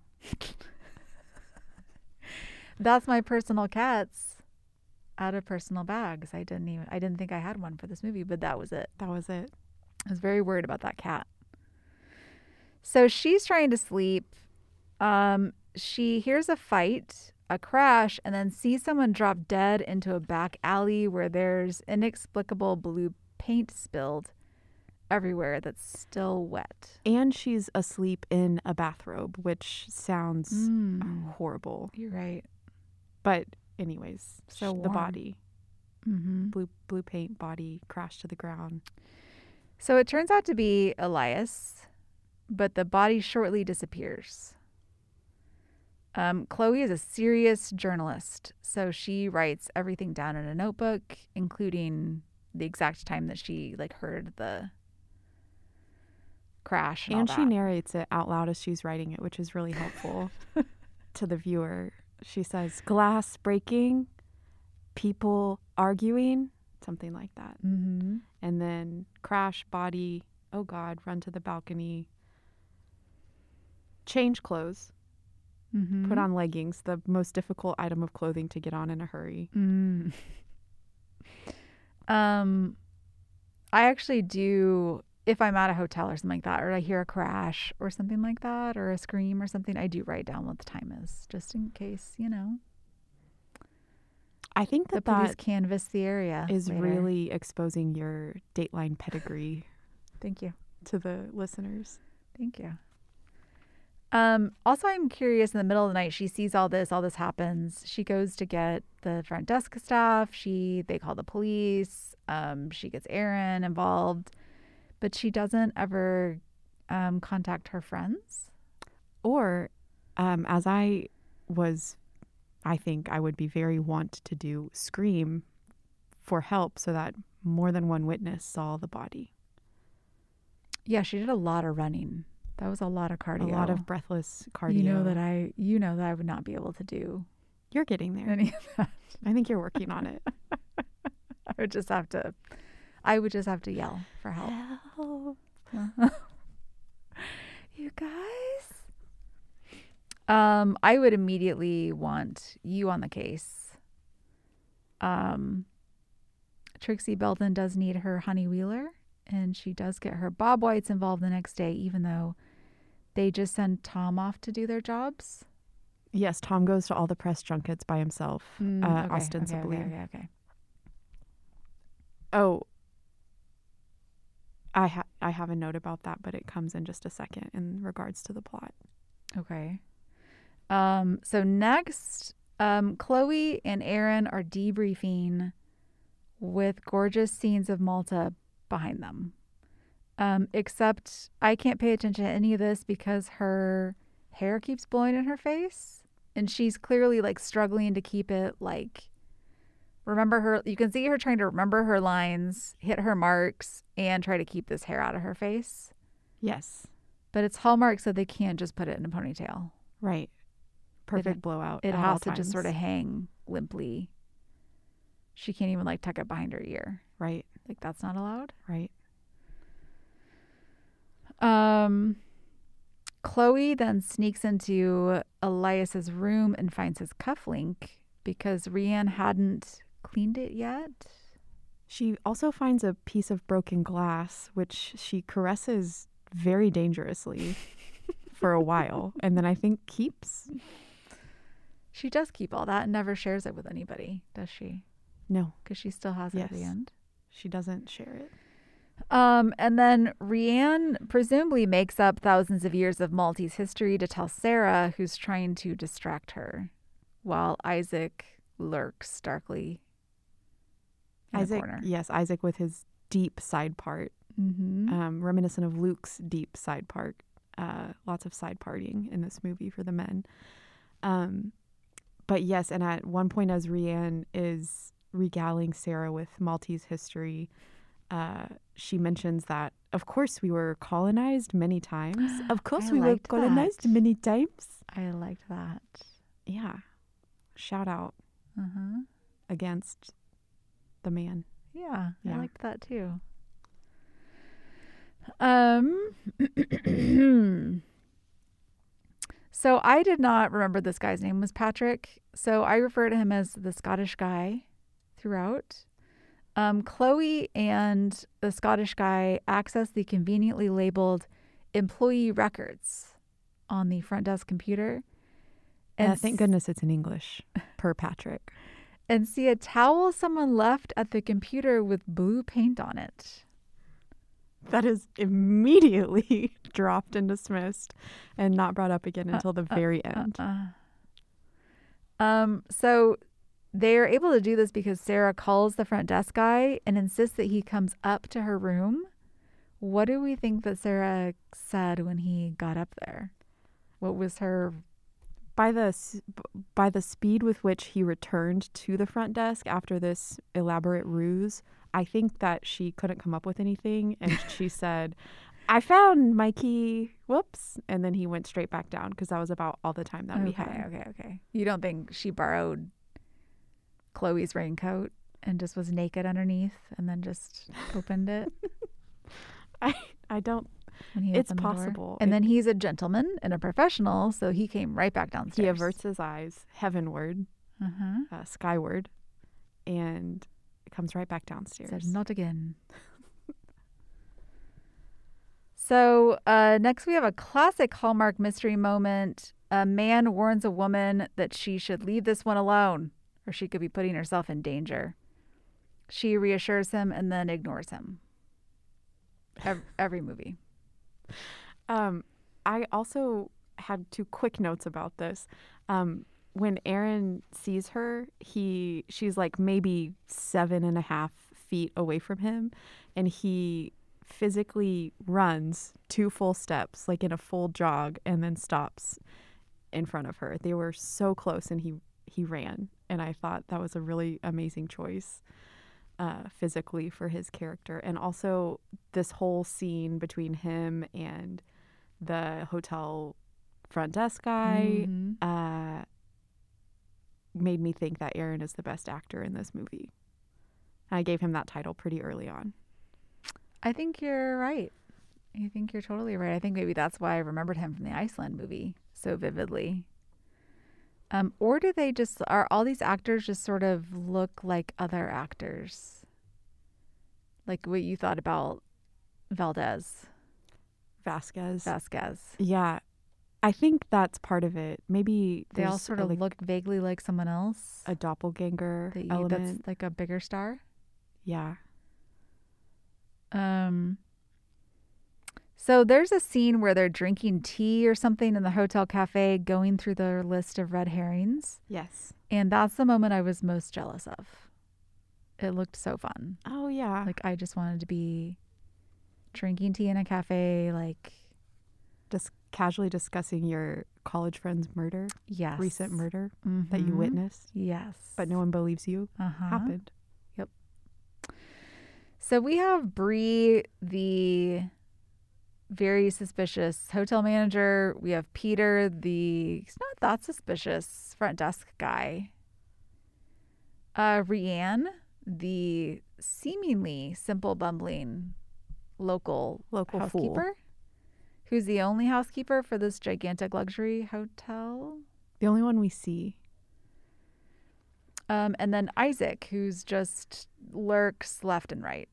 That's my personal cats out of personal bags. I didn't even I didn't think I had one for this movie, but that was it. That was it. I was very worried about that cat. So she's trying to sleep. Um, she hears a fight, a crash, and then sees someone drop dead into a back alley where there's inexplicable blue paint spilled everywhere that's still wet. And she's asleep in a bathrobe, which sounds Mm, horrible. you're right. But anyways, So sh- the warm. body, Mm-hmm. blue blue paint body crashed to the ground. So it turns out to be Elias, but the body shortly disappears. Um, Chloe is a serious journalist, so she writes everything down in a notebook, including the exact time that she like heard the crash and, And all she that. narrates it out loud as she's writing it, which is really helpful to the viewer. She says, glass breaking, people arguing, something like that. Mm-hmm. And then crash, body, oh God, run to the balcony, change clothes, Mm-hmm. put on leggings, the most difficult item of clothing to get on in a hurry. Mm. Um, I actually do, if I'm at a hotel or something like that, or I hear a crash or something like that, or a scream or something, I do write down what the time is, just in case, you know, I think the that police that canvass the area. is later. really exposing your Dateline pedigree Thank you. to the listeners. Thank you. Um, also, I'm curious, in the middle of the night, she sees all this, all this happens. She goes to get the front desk staff. She, they call the police. Um, she gets Aaron involved, but she doesn't ever um, contact her friends. Or, um, as I was, I think I would be very want to do, scream for help so that more than one witness saw the body. Yeah, she did a lot of running. That was a lot of cardio. A lot of breathless cardio. You know that I, you know that I would not be able to do You're getting there. any of that. I think you're working on it. I would just have to, I would just have to yell for help. Help. You guys? Um, I would immediately want you on the case. Um, Trixie Belden does need her Honey Wheeler And she does get her Bob Whites involved the next day, even though they just send Tom off to do their jobs. Yes, Tom goes to all the press junkets by himself, Mm, uh, okay, ostensibly. Okay, okay, okay. Oh, I ha- I have a note about that, but it comes in just a second in regards to the plot. Okay. Um, so next, um, Chloe and Aaron are debriefing with gorgeous scenes of Malta behind them. Um, except I can't pay attention to any of this because her hair keeps blowing in her face. And she's clearly like struggling to keep it like, remember her. You can see her trying to remember her lines, hit her marks, and try to keep this hair out of her face. Yes. But it's Hallmark, so they can't just put it in a ponytail. Right. Perfect It- blowout. It at has all to just times. sort of hang limply. She can't even like tuck it behind her ear. Right. Like that's not allowed. Right. Um, Chloe then sneaks into Elias's room and finds his cufflink because Rianne hadn't cleaned it yet. She also finds a piece of broken glass, which she caresses very dangerously for a while, and then I think keeps. She does keep all that and never shares it with anybody, does she? No, Because she still has it at the Yes. end. she doesn't share it. Um, and then Rianne presumably makes up thousands of years of Maltese history to tell Sarah, who's trying to distract her, while Isaac lurks darkly in Isaac, the corner. yes, Isaac with his deep side part, Mm-hmm. um, reminiscent of Luke's deep side part. Uh, lots of side partying in this movie for the men. Um, but yes, and at one point, as Rianne is regaling Sarah with Maltese history, uh, she mentions that, of course, we were colonized many times. Of course, I we were liked colonized that. many times. I liked that. Yeah. Shout out Uh-huh. against the man. Yeah, I Yeah. liked that too. Um So I did not remember this guy's name was Patrick, so I refer to him as the Scottish guy throughout. Um, Chloe and the Scottish guy access the conveniently labeled employee records on the front desk computer. And s- thank goodness it's in English, per Patrick. And see a towel someone left at the computer with blue paint on it. That is immediately dropped and dismissed and not brought up again until the very end. Uh-uh. Um, so they're able to do this because Sarah calls the front desk guy and insists that he comes up to her room. What do we think that Sarah said when he got up there? What was her? By the s- b- by the speed with which he returned to the front desk after this elaborate ruse, I think that she couldn't come up with anything, and she said, "I found my key. Whoops!" And then he went straight back down because that was about all the time that we okay, had. okay, okay. You don't think she borrowed Chloe's raincoat and just was naked underneath and then just opened it? I I don't. When he It's opened the door? possible. And It- then he's a gentleman and a professional, so he came right back downstairs. He averts his eyes heavenward, Uh-huh. uh, skyward, and comes right back downstairs. Said, not again. So uh, next we have a classic Hallmark mystery moment. A man warns a woman that she should leave this one alone or she could be putting herself in danger. She reassures him and then ignores him. Every, every movie. Um, I also had two quick notes about this. Um, when Aaron sees her, he she's like maybe seven and a half feet away from him, and he physically runs two full steps, like in a full jog, and then stops in front of her. They were so close, and he he ran, and I thought that was a really amazing choice. Uh, physically for his character, and also this whole scene between him and the hotel front desk guy Mhm. uh, made me think that Aaron is the best actor in this movie. I gave him that title pretty early on. I think you're right. I think you're totally right. I think maybe that's why I remembered him from the Iceland movie so vividly. Um, or do they just, are all these actors just sort of look like other actors? Like what you thought about Valdez, Vasquez. Vasquez. Yeah. I think that's part of it. Maybe They all there's sort a, of like look vaguely like someone else. a doppelganger that you, element. that's like a bigger star. Yeah. Um. So there's a scene where they're drinking tea or something in the hotel cafe, going through their list of red herrings. Yes. And that's the moment I was most jealous of. It looked so fun. Oh, yeah. Like, I just wanted to be drinking tea in a cafe, like... Just casually discussing your college friend's murder. Yes. Recent murder Mm-hmm. that you witnessed. Yes. But no one believes you. Uh-huh. Happened. Yep. So we have Bree, the very suspicious hotel manager. We have Peter, the he's not that suspicious front desk guy. Uh, Rianne, the seemingly simple, bumbling local Local housekeeper, fool. who's the only housekeeper for this gigantic luxury hotel. The only one we see. Um, and then Isaac, who's just lurks left and right.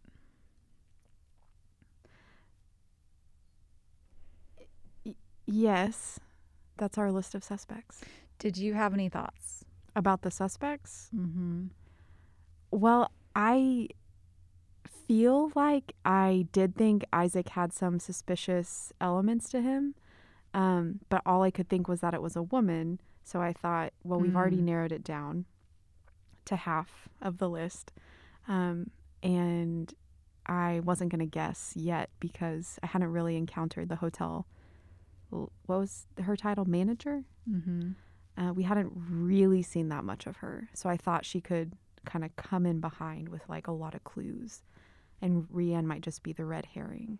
Yes. That's our list of suspects. Did you have any thoughts? About the suspects? Mm-hmm. Well, I feel like I did think Isaac had some suspicious elements to him. Um, but all I could think was that it was a woman. So I thought, well, we've Mm. already narrowed it down to half of the list. Um, and I wasn't going to guess yet because I hadn't really encountered the hotel. What was her title? Manager? Mm-hmm. Uh, we hadn't really seen that much of her. So I thought she could kind of come in behind with like a lot of clues. And Rianne might just be the red herring.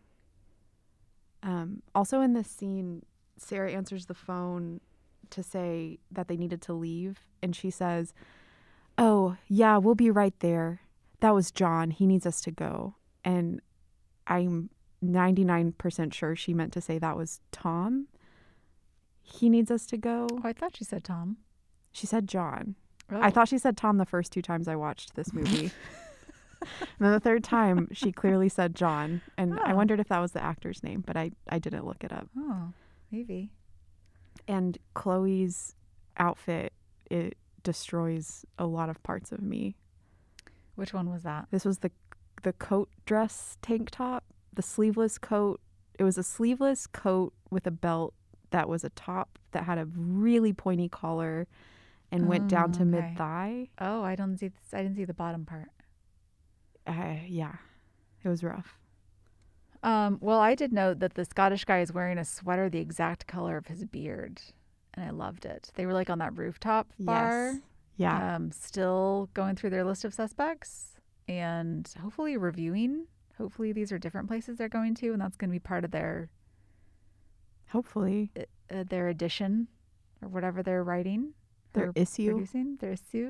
Um, also in this scene, Sarah answers the phone to say that they needed to leave. And she says, oh, yeah, we'll be right there. That was John. He needs us to go. And I'm ninety-nine percent sure she meant to say that was Tom. He needs us to go. Oh, I thought she said Tom. She said John. Oh. I thought she said Tom the first two times I watched this movie. And then the third time, she clearly said John. And I Oh. wondered if that was the actor's name, but I, I didn't look it up. Oh, maybe. And Chloe's outfit, it destroys a lot of parts of me. Which one was that? This was the the coat dress tank top, the sleeveless coat. It was a sleeveless coat with a belt that was a top that had a really pointy collar and went down to Oh, okay. mid thigh. Oh, I don't see. I didn't see the bottom part. Uh, yeah, it was rough. Um, well, I did note that the Scottish guy is wearing a sweater the exact color of his beard, and I loved it. They were like on that rooftop bar, Yes. Yeah. um, still going through their list of suspects and hopefully reviewing. Hopefully, these are different places they're going to, and that's going to be part of their Hopefully. uh, their edition or whatever they're writing. Their or issue. producing their issue.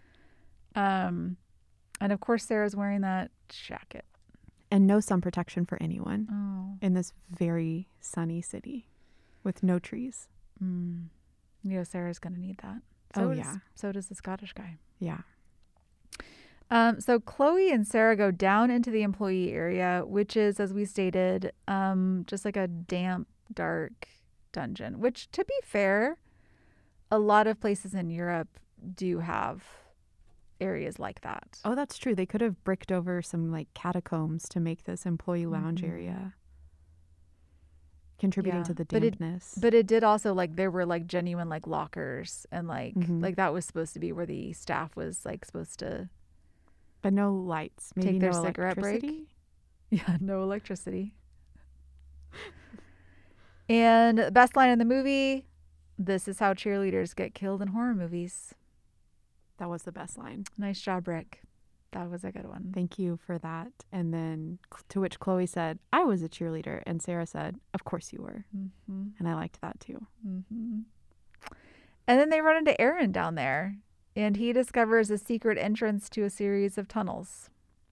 Um, and of course, Sarah's wearing that jacket. And no sun protection for anyone Oh, in this very sunny city with no trees. mm. You know, Sarah's going to need that. Oh, does, yeah. So does the Scottish guy. Yeah. Um, so Chloe and Sarah go down into the employee area, which is, as we stated, um, just like a damp, dark dungeon, which, to be fair, a lot of places in Europe do have areas like that. Oh, that's true. They could have bricked over some like catacombs to make this employee lounge Mhm. area, contributing Yeah. to the But it- dampness. But it did also, like, there were like genuine like lockers and like Mhm. like that was supposed to be where the staff was like supposed to But no lights. Maybe take their no cigarette break. electricity. Yeah, no electricity. And the best line in the movie, this is how cheerleaders get killed in horror movies. That was the best line. Nice job, Rick. That was a good one. Thank you for that. And then to which Chloe said, I was a cheerleader. And Sarah said, of course you were. Mm-hmm. And I liked that too. Mm-hmm. And then they run into Aaron down there, and he discovers a secret entrance to a series of tunnels.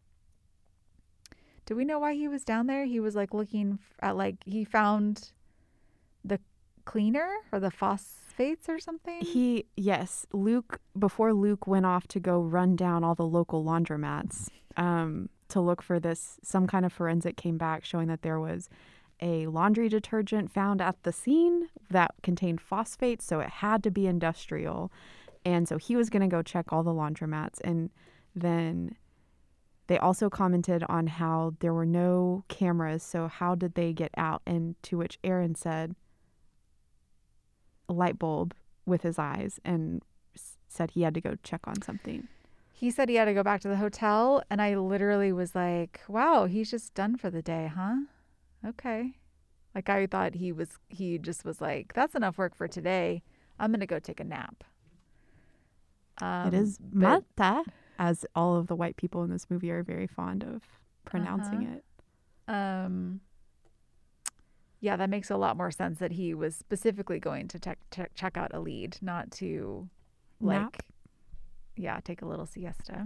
Do we know why he was down there? He was like looking f- at like he found the cleaner or the phosphates or something. He, yes, Luke, before Luke went off to go run down all the local laundromats, um, to look for this. Some kind of forensic came back showing that there was a laundry detergent found at the scene that contained phosphate, so it had to be industrial. And so he was going to go check all the laundromats. And then they also commented on how there were no cameras, so how did they get out? And to which Aaron said, a light bulb with his eyes, and s- said he had to go check on something. He said he had to go back to the hotel, and I literally was like, wow, he's just done for the day, huh? Okay. Like, I thought he was, he just was like, that's enough work for today. I'm going to go take a nap. Um, it is but- mata, as all of the white people in this movie are very fond of pronouncing Uh-huh. it. Um, yeah, that makes a lot more sense that he was specifically going to check check check out a lead, not to like, Nap. yeah, take a little siesta.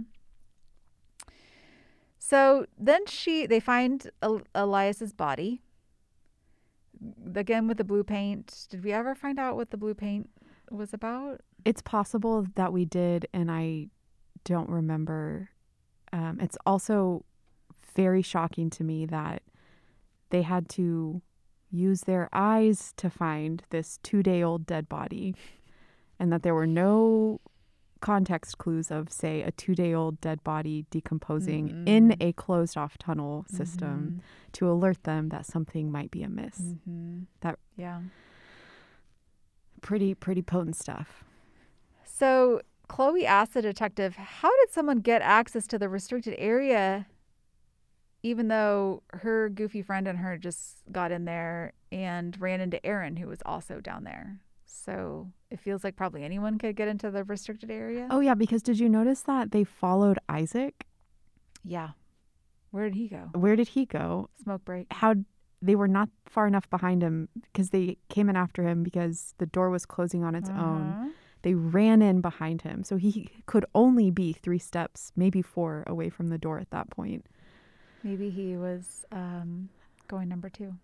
So then she, they find El- Elias's body again with the blue paint. Did we ever find out what the blue paint was about? It's possible that we did, and I don't remember. Um, it's also very shocking to me that they had to use their eyes to find this two-day-old dead body, and that there were no context clues of, say, a two-day-old dead body decomposing Mm-mm. in a closed-off tunnel system Mhm. to alert them that something might be amiss. Mhm. That- yeah. Pretty, pretty potent stuff. So Chloe asked the detective, how did someone get access to the restricted area even though her goofy friend and her just got in there and ran into Aaron, who was also down there? So it feels like probably anyone could get into the restricted area. Oh, yeah, because did you notice that they followed Isaac? Yeah. Where did he go? Where did he go? Smoke break. How they were not far enough behind him because they came in after him because the door was closing on its own. Uh-huh. They ran in behind him. So he could only be three steps, maybe four away from the door at that point. Maybe he was um, going number two.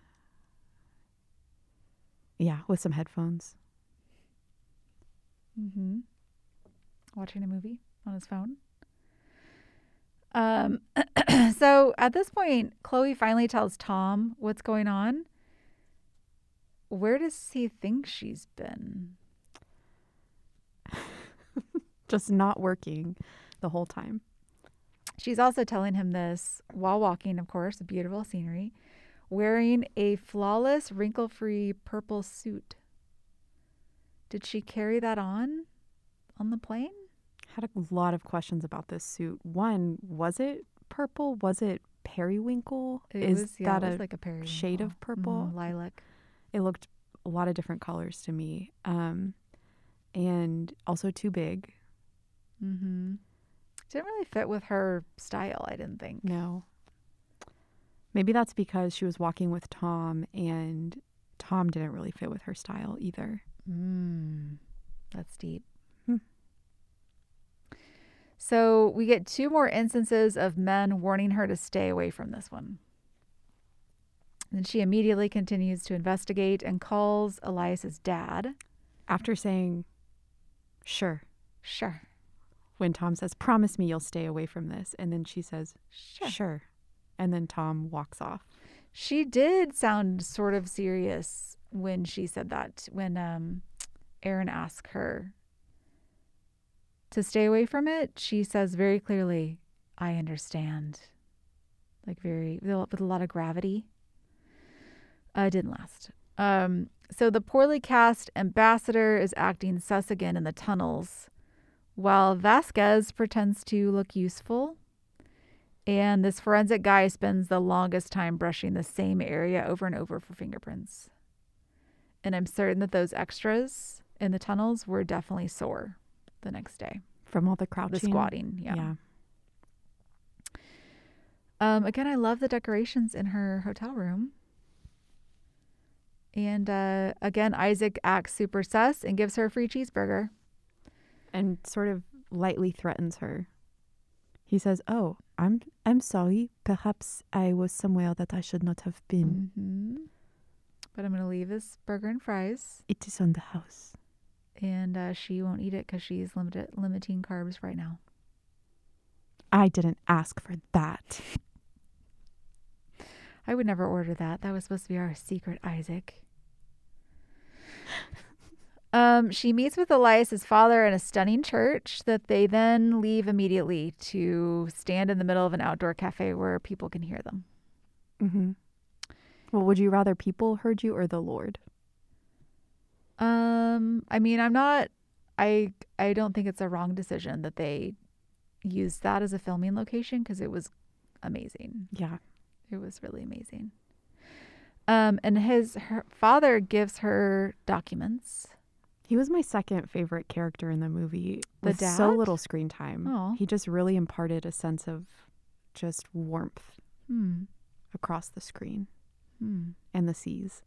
Yeah, with some headphones. Mm-hmm. Watching a movie on his phone. Um, so at this point, Chloe finally tells Tom what's going on. Where does he think she's been? Just not working the whole time. She's also telling him this while walking, of course, beautiful scenery, wearing a flawless, wrinkle-free purple suit. Did she carry that on on the plane? Had a lot of questions about this suit. One, was it purple? Was it periwinkle? It Is was, yeah, that it was a like a periwinkle. shade of purple? Mhm, lilac. It looked a lot of different colors to me. Um, and also too big. Mm-hmm. Didn't really fit with her style, I didn't think. No. Maybe that's because she was walking with Tom and Tom didn't really fit with her style either. Mm, that's deep. Hmm. So we get two more instances of men warning her to stay away from this one. Then she immediately continues to investigate and calls Elias's dad. After saying, sure, Sure. when Tom says, promise me you'll stay away from this. And then she says, Sure. sure. And then Tom walks off. She did sound sort of serious when she said that, when um, Aaron asked her to stay away from it. She says very clearly, I understand. Like very, with a lot of gravity. Uh, it didn't last. Um, so the poorly cast ambassador is acting sus again in the tunnels, while Vasquez pretends to look useful. And this forensic guy spends the longest time brushing the same area over and over for fingerprints. And I'm certain that those extras in the tunnels were definitely sore the next day. From all the crouching. The squatting, yeah. Yeah. Um, again, I love the decorations in her hotel room. And uh, again, Isaac acts super sus and gives her a free cheeseburger. And sort of lightly threatens her. He says, oh, I'm I'm sorry. Perhaps I was somewhere that I should not have been. Mm-hmm. But I'm going to leave this burger and fries. It is on the house. And uh, she won't eat it because she's limited, limiting carbs right now. I didn't ask for that. I would never order that. That was supposed to be our secret Isaac. Um, she meets with Elias's father in a stunning church that they then leave immediately to stand in the middle of an outdoor cafe where people can hear them. Mm-hmm. Well, would you rather people heard you or the Lord? Um, I mean, I'm not, I, I don't think it's a wrong decision that they used that as a filming location because it was amazing. Yeah. It was really amazing. Um, and his her father gives her documents. He was my second favorite character in the movie. The with dad? so little screen time. Oh. He just really imparted a sense of just warmth Hmm. across the screen Hmm. and the seas.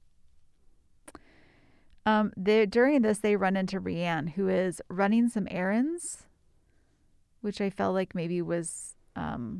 Um, they during this they run into Rianne, who is running some errands, which I felt like maybe was um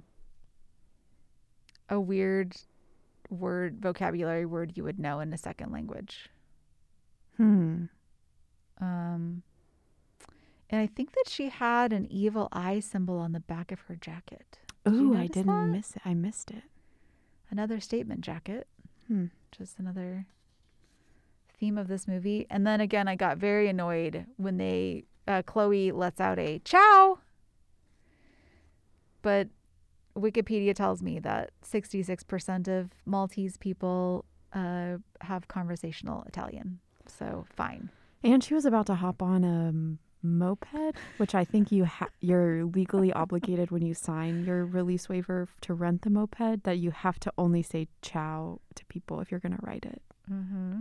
a weird word vocabulary word you would know in a second language. Hmm. Um, and I think that she had an evil eye symbol on the back of her jacket. Did you Ooh, I notice didn't that? miss it. I missed it. Another statement jacket. Hmm. Just another theme of this movie. And then again, I got very annoyed when they uh, Chloe lets out a ciao. But Wikipedia tells me that sixty-six percent of Maltese people uh, have conversational Italian. So fine. And she was about to hop on a m- moped, which I think you ha- you're legally obligated when you sign your release waiver to rent the moped that you have to only say ciao to people if you're going to ride it. Mm-hmm.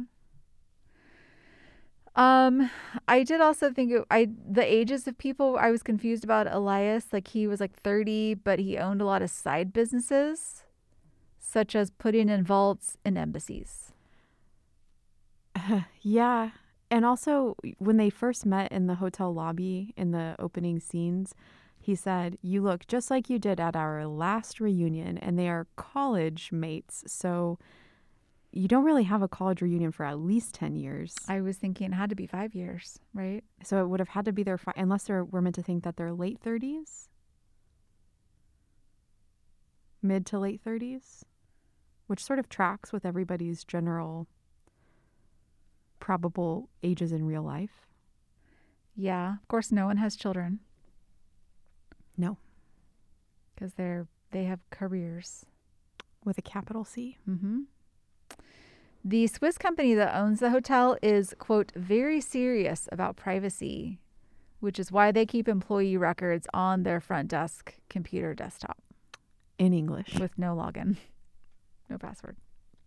Um, I did also think it, I the ages of people I was confused about Elias. Like he was like thirty, but he owned a lot of side businesses, such as putting in vaults in embassies. Yeah. And also, when they first met in the hotel lobby in the opening scenes, he said, "You look just like you did at our last reunion," and they are college mates. So you don't really have a college reunion for at least ten years. I was thinking it had to be five years, right? So it would have had to be their, fi- unless they're, we're meant to think that they're late thirties, mid to late thirties, which sort of tracks with everybody's general probable ages in real life. Yeah. Of course, no one has children No, because they're they have careers. with a capital C. Mm-hmm. The Swiss company that owns the hotel is, quote, very serious about privacy, which is why they keep employee records on their front desk computer desktop In English. with no login, no password.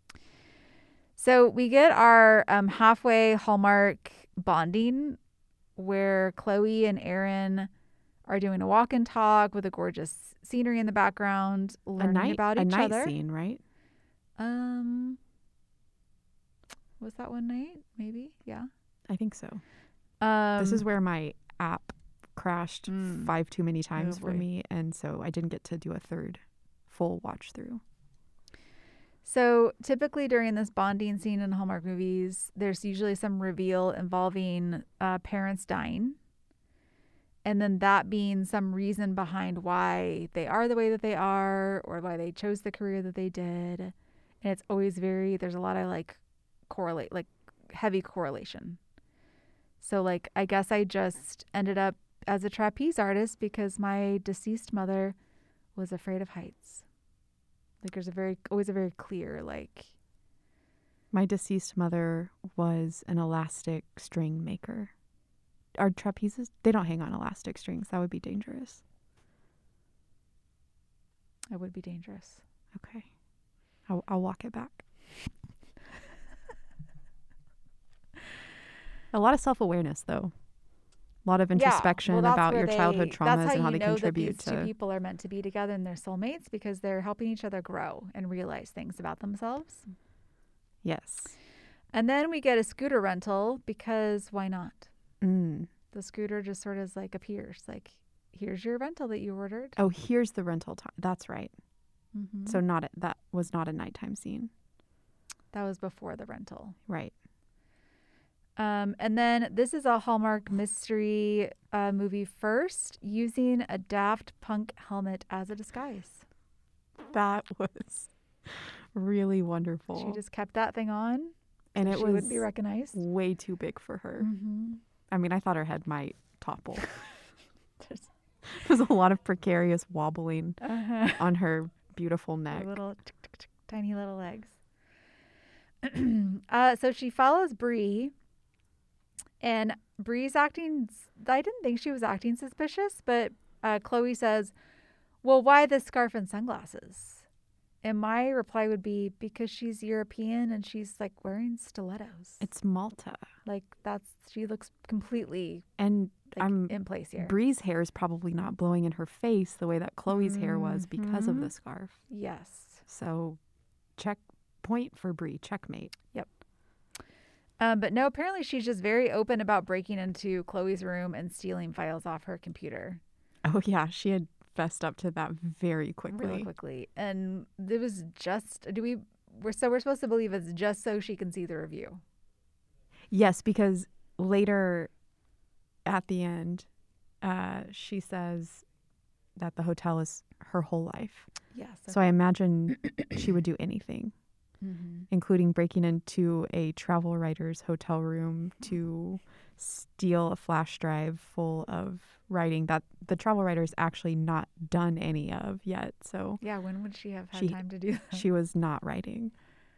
So we get our um, halfway Hallmark bonding where Chloe and Aaron are doing a walk and talk with a gorgeous scenery in the background, a learning night, about a each night other. scene, right? Um, was that one night? Maybe, yeah. I think so. Um, This is where my app crashed Mm. five too many times Oh, for boy. me, and so I didn't get to do a third full watch through. So typically during this bonding scene in Hallmark movies, there's usually some reveal involving uh, parents dying. And then that being some reason behind why they are the way that they are or why they chose the career that they did. And it's always very, there's a lot of like correlate, like heavy correlation. So like, I guess I just ended up as a trapeze artist because my deceased mother was afraid of heights. Like there's a very, always a very clear, like, My deceased mother was an elastic string maker. Are trapezes? They don't hang on elastic strings. That would be dangerous. it would be dangerous. Okay. I'll, I'll walk it back. A lot of self-awareness, though. A lot of introspection Yeah, well, that's about where your childhood they- traumas that's how and how you they know contribute that these two to. people are meant to be together and they're soulmates because they're helping each other grow and realize things about themselves. Yes. And then we get a scooter rental because why not? Mm. The scooter just sort of like appears like, here's your rental that you ordered. Oh, here's the rental time. That's right. Mm-hmm. So not a, that was not a nighttime scene. That was before the rental. Right. Um, and then this is a Hallmark mystery uh, movie first, using a Daft Punk helmet as a disguise. That was really wonderful. She just kept that thing on, and so it she was wouldn't be recognized. way too big for her. Mm-hmm. I mean, I thought her head might topple. There's a lot of precarious wobbling uh-huh. on her beautiful neck. Her little tick, tick, tick, tiny little legs. uh, so she follows Bree, and Bree's acting. I didn't think she was acting suspicious, but uh, Chloe says, "Well, why the scarf and sunglasses?" And my reply would be, because she's European and she's like wearing stilettos. It's Malta. Like that's she looks completely And like, I'm in place here. Bree's hair is probably not blowing in her face the way that Chloe's hair was because of Mhm. the scarf. Yes. So check point for Bree. Checkmate. Um, but no, apparently she's just very open about breaking into Chloe's room and stealing files off her computer Oh yeah, she had fessed up to that very quickly. really quickly. And it was just do we we're so we're supposed to believe it's just so she can see the review. Yes, because later at the end, uh, she says that the hotel is her whole life. Yes. So I imagine she would do anything, mm-hmm. including breaking into a travel writer's hotel room to steal a flash drive full of writing that the travel writer's actually not done any of yet. So Yeah, when would she have had She- time to do that? she was not writing.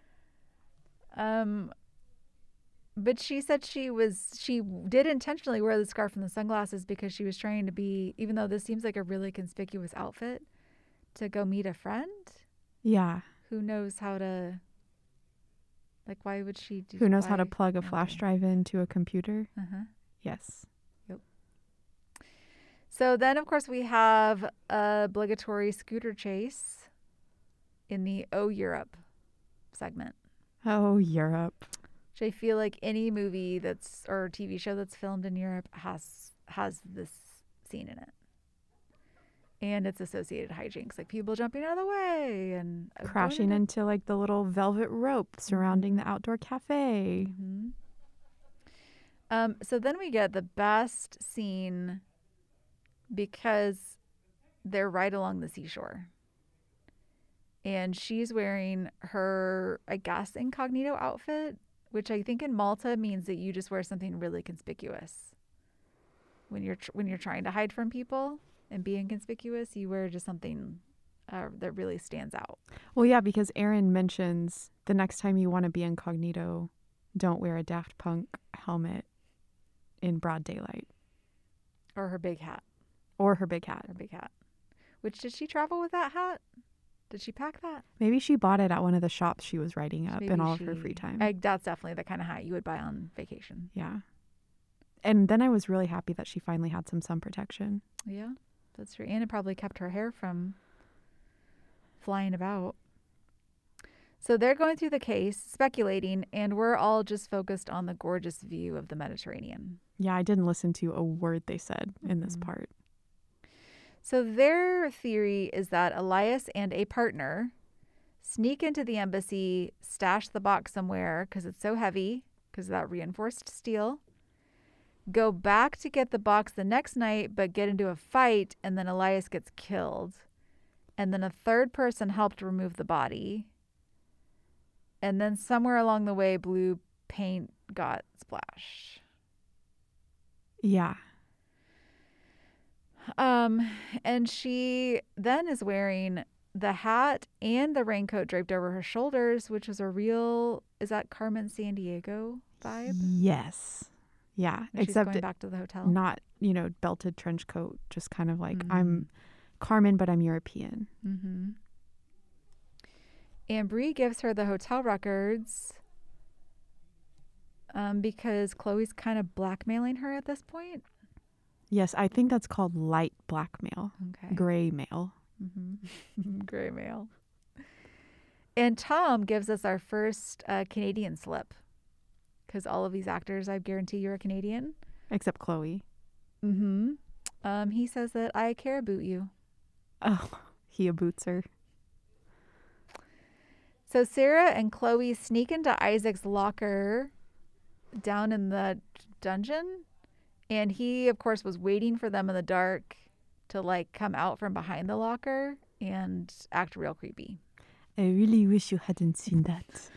Um, but she said she was she did intentionally wear the scarf and the sunglasses because she was trying to be, even though this seems like a really conspicuous outfit, to go meet a friend Yeah. who knows how to. Like, why would she do? Who knows how to why- plug a flash okay. drive into a computer? Uh-huh. Yes. So then, of course, we have a obligatory scooter chase in the Oh Europe segment. Oh, Europe. Which I feel like any movie that's or T V show that's filmed in Europe has has this scene in it. And it's associated hijinks, like people jumping out of the way and uh, Crashing going into like the little velvet rope surrounding the outdoor cafe. hmm Um, so then we get the best scene because they're right along the seashore. And she's wearing her, I guess, incognito outfit, which I think in Malta means that you just wear something really conspicuous. When you're tr- when you're trying to hide from people and be inconspicuous, you wear just something uh, that really stands out. Well, yeah, because Erin mentions the next time you want to be incognito, don't wear a Daft Punk helmet in broad daylight. Or her big hat. Or her big hat. Her big hat. Which, did she travel with that hat? Did she pack that? Maybe she bought it at one of the shops she was writing up Maybe in all of her she- free time. I, that's definitely the kind of hat you would buy on vacation. Yeah. And then I was really happy that she finally had some sun protection. Yeah, that's true. And it probably kept her hair from flying about. So they're going through the case, speculating, and we're all just focused on the gorgeous view of the Mediterranean. Yeah, I didn't listen to a word they said in this Mhm. part. So their theory is that Elias and a partner sneak into the embassy, stash the box somewhere because it's so heavy, because of that reinforced steel, go back to get the box the next night, but get into a fight, and then Elias gets killed. And then a third person helped remove the body. And then somewhere along the way, blue paint got splashed. Yeah. Um, and she then is wearing the hat and the raincoat draped over her shoulders, which was a real, is that Carmen Sandiego vibe? Yes. Yeah. When she's Except going it- back to the hotel. not, you know, belted trench coat, just kind of like Mhm. I'm Carmen, but I'm European. Mm-hmm. And Bree gives her the hotel records um, because Chloe's kind of blackmailing her at this point. Yes, I think that's called light blackmail, Okay. gray mail. Mm-hmm. Gray mail. And Tom gives us our first uh, Canadian slip because all of these actors, I guarantee you're a Canadian. Except Chloe. Mm-hmm. Um, he says that I care about you. Oh, he a bootser. So Sarah and Chloe sneak into Isaac's locker down in the dungeon. And he, of course, was waiting for them in the dark to like come out from behind the locker and act real creepy. I really wish you hadn't seen that.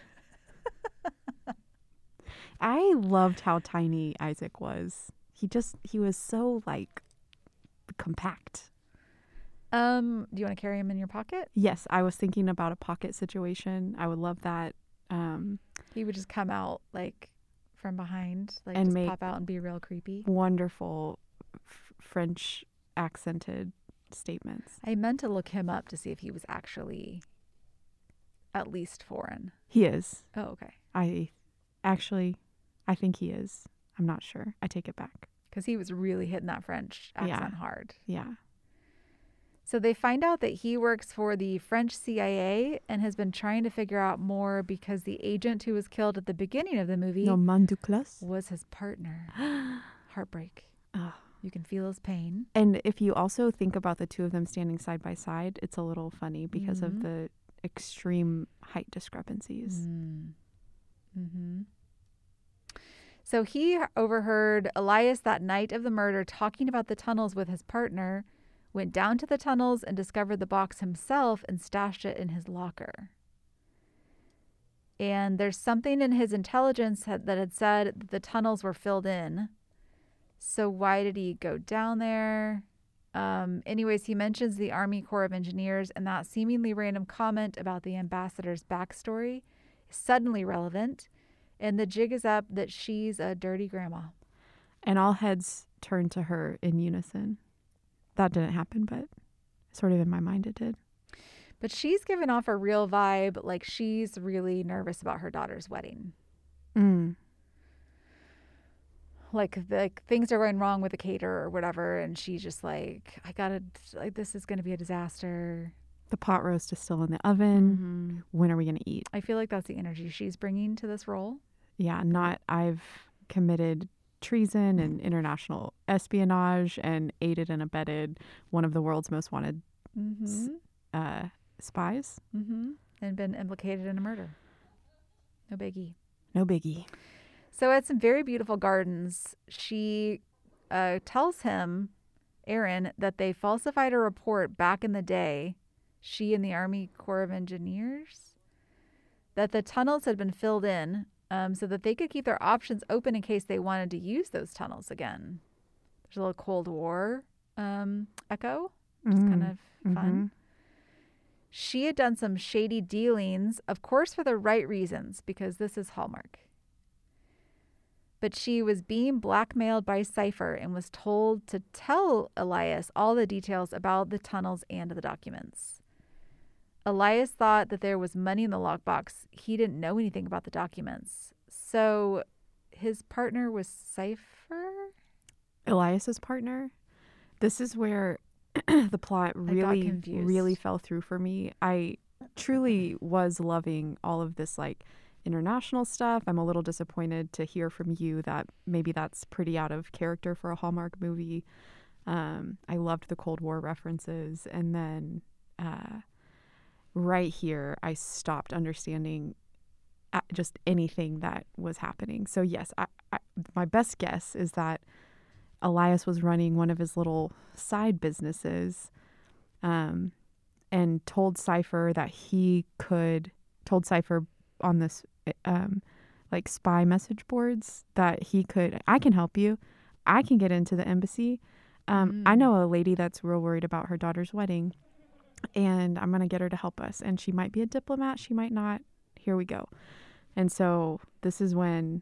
I loved how tiny Isaac was. He just, he was so like compact. Um, do you want to carry him in your pocket? Yes, I was thinking about a pocket situation. I would love that. Um, He would just come out like from behind, like And just make- pop out and be real creepy. wonderful f- French accented statements. I meant to look him up to see if he was actually at least foreign. He is. Oh, okay. I actually, I think he is. I'm not sure. I take it back. Because he was really hitting that French accent Yeah. hard. Yeah. So they find out that he works for the French C I A and has been trying to figure out more because the agent who was killed at the beginning of the movie Norman Duclos. was his partner. Heartbreak. Oh. You can feel his pain. And if you also think about the two of them standing side by side, it's a little funny because Mhm. of the extreme height discrepancies. Mm. Mm-hmm. So he overheard Elias that night of the murder talking about the tunnels with his partner, went down to the tunnels and discovered the box himself and stashed it in his locker. And there's something in his intelligence had- that had said that the tunnels were filled in. So why did he go down there? Um, anyways, he mentions the Army Corps of Engineers, and that seemingly random comment about the ambassador's backstory is suddenly relevant. And the jig is up that she's a dirty grandma. And all heads turned to her in unison. That didn't happen, but sort of in my mind it did. But she's given off a real vibe like she's really nervous about her daughter's wedding. Mm. Like, the, like things are going wrong with the caterer or whatever, and she's just like, I gotta, like, this is gonna be a disaster. The pot roast is still in the oven. Mm-hmm. When are we going to eat? I feel like that's the energy she's bringing to this role. Yeah, not I've committed treason and international espionage and aided and abetted one of the world's most wanted Mm-hmm. uh, spies. Mm-hmm. And been implicated in a murder. No biggie. No biggie. So at some very beautiful gardens, she uh, tells him, Aaron, that they falsified a report back in the day, she and the Army Corps of Engineers, that the tunnels had been filled in um, so that they could keep their options open in case they wanted to use those tunnels again. There's a little Cold War um, echo, which is kind of fun. She had done some shady dealings, of course, for the right reasons, because this is Hallmark. But she was being blackmailed by Cypher and was told to tell Elias all the details about the tunnels and the documents. Elias thought that there was money in the lockbox. He didn't know anything about the documents. So his partner was Cypher? Elias's partner. This is where the plot really, confused. really fell through for me. I truly was loving all of this like international stuff. I'm a little disappointed to hear from you that maybe that's pretty out of character for a Hallmark movie. Um, I loved the Cold War references. And then uh, right here, I stopped understanding uh, just anything that was happening. So yes, I, I, my best guess is that Elias was running one of his little side businesses um, and told Cypher that he could, told Cypher on this um, like spy message boards that he could, I can help you. I can get into the embassy. Um, Mm. I know a lady that's real worried about her daughter's wedding and I'm going to get her to help us. And she might be a diplomat. She might not. Here we go. And so this is when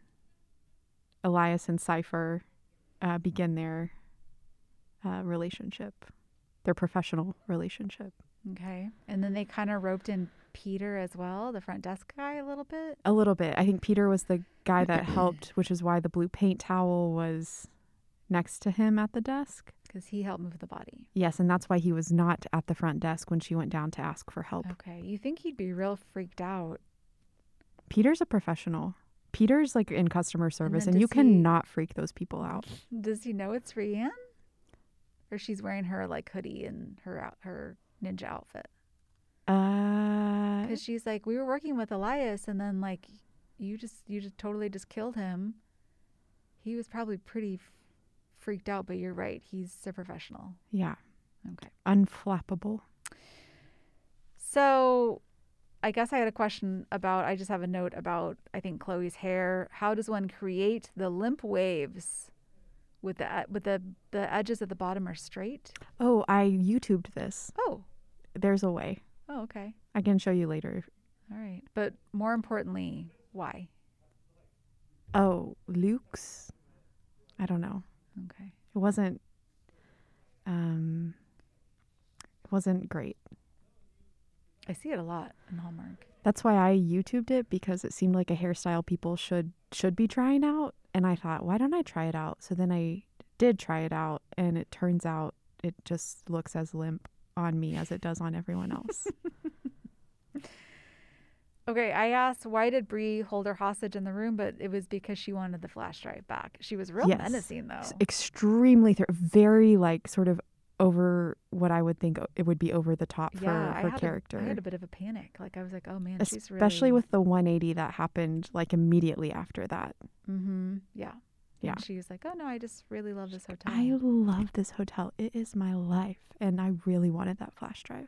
Elias and Cypher uh, begin their uh, relationship, their professional relationship. Okay. And then they kind of roped in Peter as well, the front desk guy, a little bit. A little bit. I think Peter was the guy that helped, which is why the blue paint towel was next to him at the desk. Because he helped move the body. Yes, and that's why he was not at the front desk when she went down to ask for help. Okay. You think he'd be real freaked out. Peter's a professional. Peter's like in customer service, then and you does he- cannot freak those people out. Does he know it's Rianne? Or she's wearing her like hoodie and her out, her ninja outfit? Uh, Because she's like, we were working with Elias, and then like, you just you just totally just killed him. He was probably pretty f- freaked out, but you're right. He's a professional. Yeah. Okay. Unflappable. So I guess I had a question about, I just have a note about, I think, Chloe's hair. How does one create the limp waves with the e- with the, the edges at the bottom are straight? Oh, I YouTubed this. Oh. There's a way. Oh, okay. I can show you later. All right. But more importantly, why? Oh, Luke's? I don't know. Okay. It wasn't, um, it wasn't great. I see it a lot in Hallmark. That's why I YouTubed it, because it seemed like a hairstyle people should should be trying out. And I thought, why don't I try it out? So then I did try it out, and it turns out it just looks as limp on me as it does on everyone else. Okay, I asked why did Bree hold her hostage in the room, but it was because she wanted the flash drive back. She was real Yes. menacing, though. It's extremely, th- very like sort of over what I would think o- it would be over the top for yeah, I her had character. A, I had a bit of a panic. Like I was like, oh man, she's really. Especially with the one eighty that happened like immediately after that. Mm-hmm. Yeah. Yeah. And she was like, oh no, I just really love this hotel. I love this hotel. It is my life. And I really wanted that flash drive.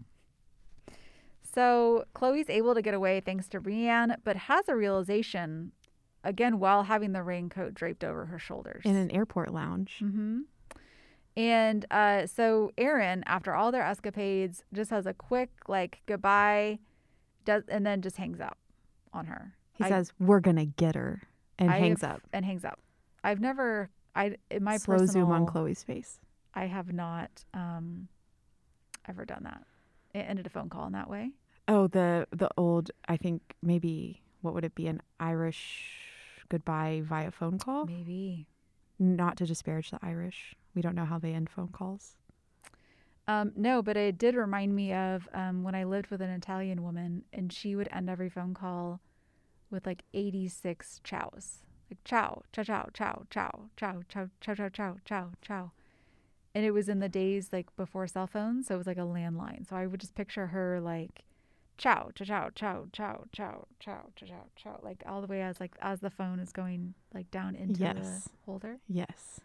So Chloe's able to get away thanks to Rianne, but has a realization, again, while having the raincoat draped over her shoulders. In an airport lounge. Mm-hmm. And uh, so Aaron, after all their escapades, just has a quick, like, goodbye, does, and then just hangs up on her. He I- says, we're going to get her. And I hangs have- up. And hangs up. I've never, I in my Slow personal, zoom on Chloe's face. I have not um, ever done that. It ended a phone call in that way. Oh, the the old, I think maybe, what would it be? An Irish goodbye via phone call? Maybe. Not to disparage the Irish. We don't know how they end phone calls. Um, no, but it did remind me of um, when I lived with an Italian woman, and she would end every phone call with like eighty-six chows. Like ciao, ciao, ciao, ciao, ciao, ciao, ciao, ciao, ciao, ciao, ciao, ciao. And it was in the days like before cell phones, so it was like a landline. So I would just picture her like ciao, ciao, ciao, ciao, ciao, ciao, ciao, ciao, ciao, ciao, like all the way as like as the phone is going like down into Yes. the holder. Yes.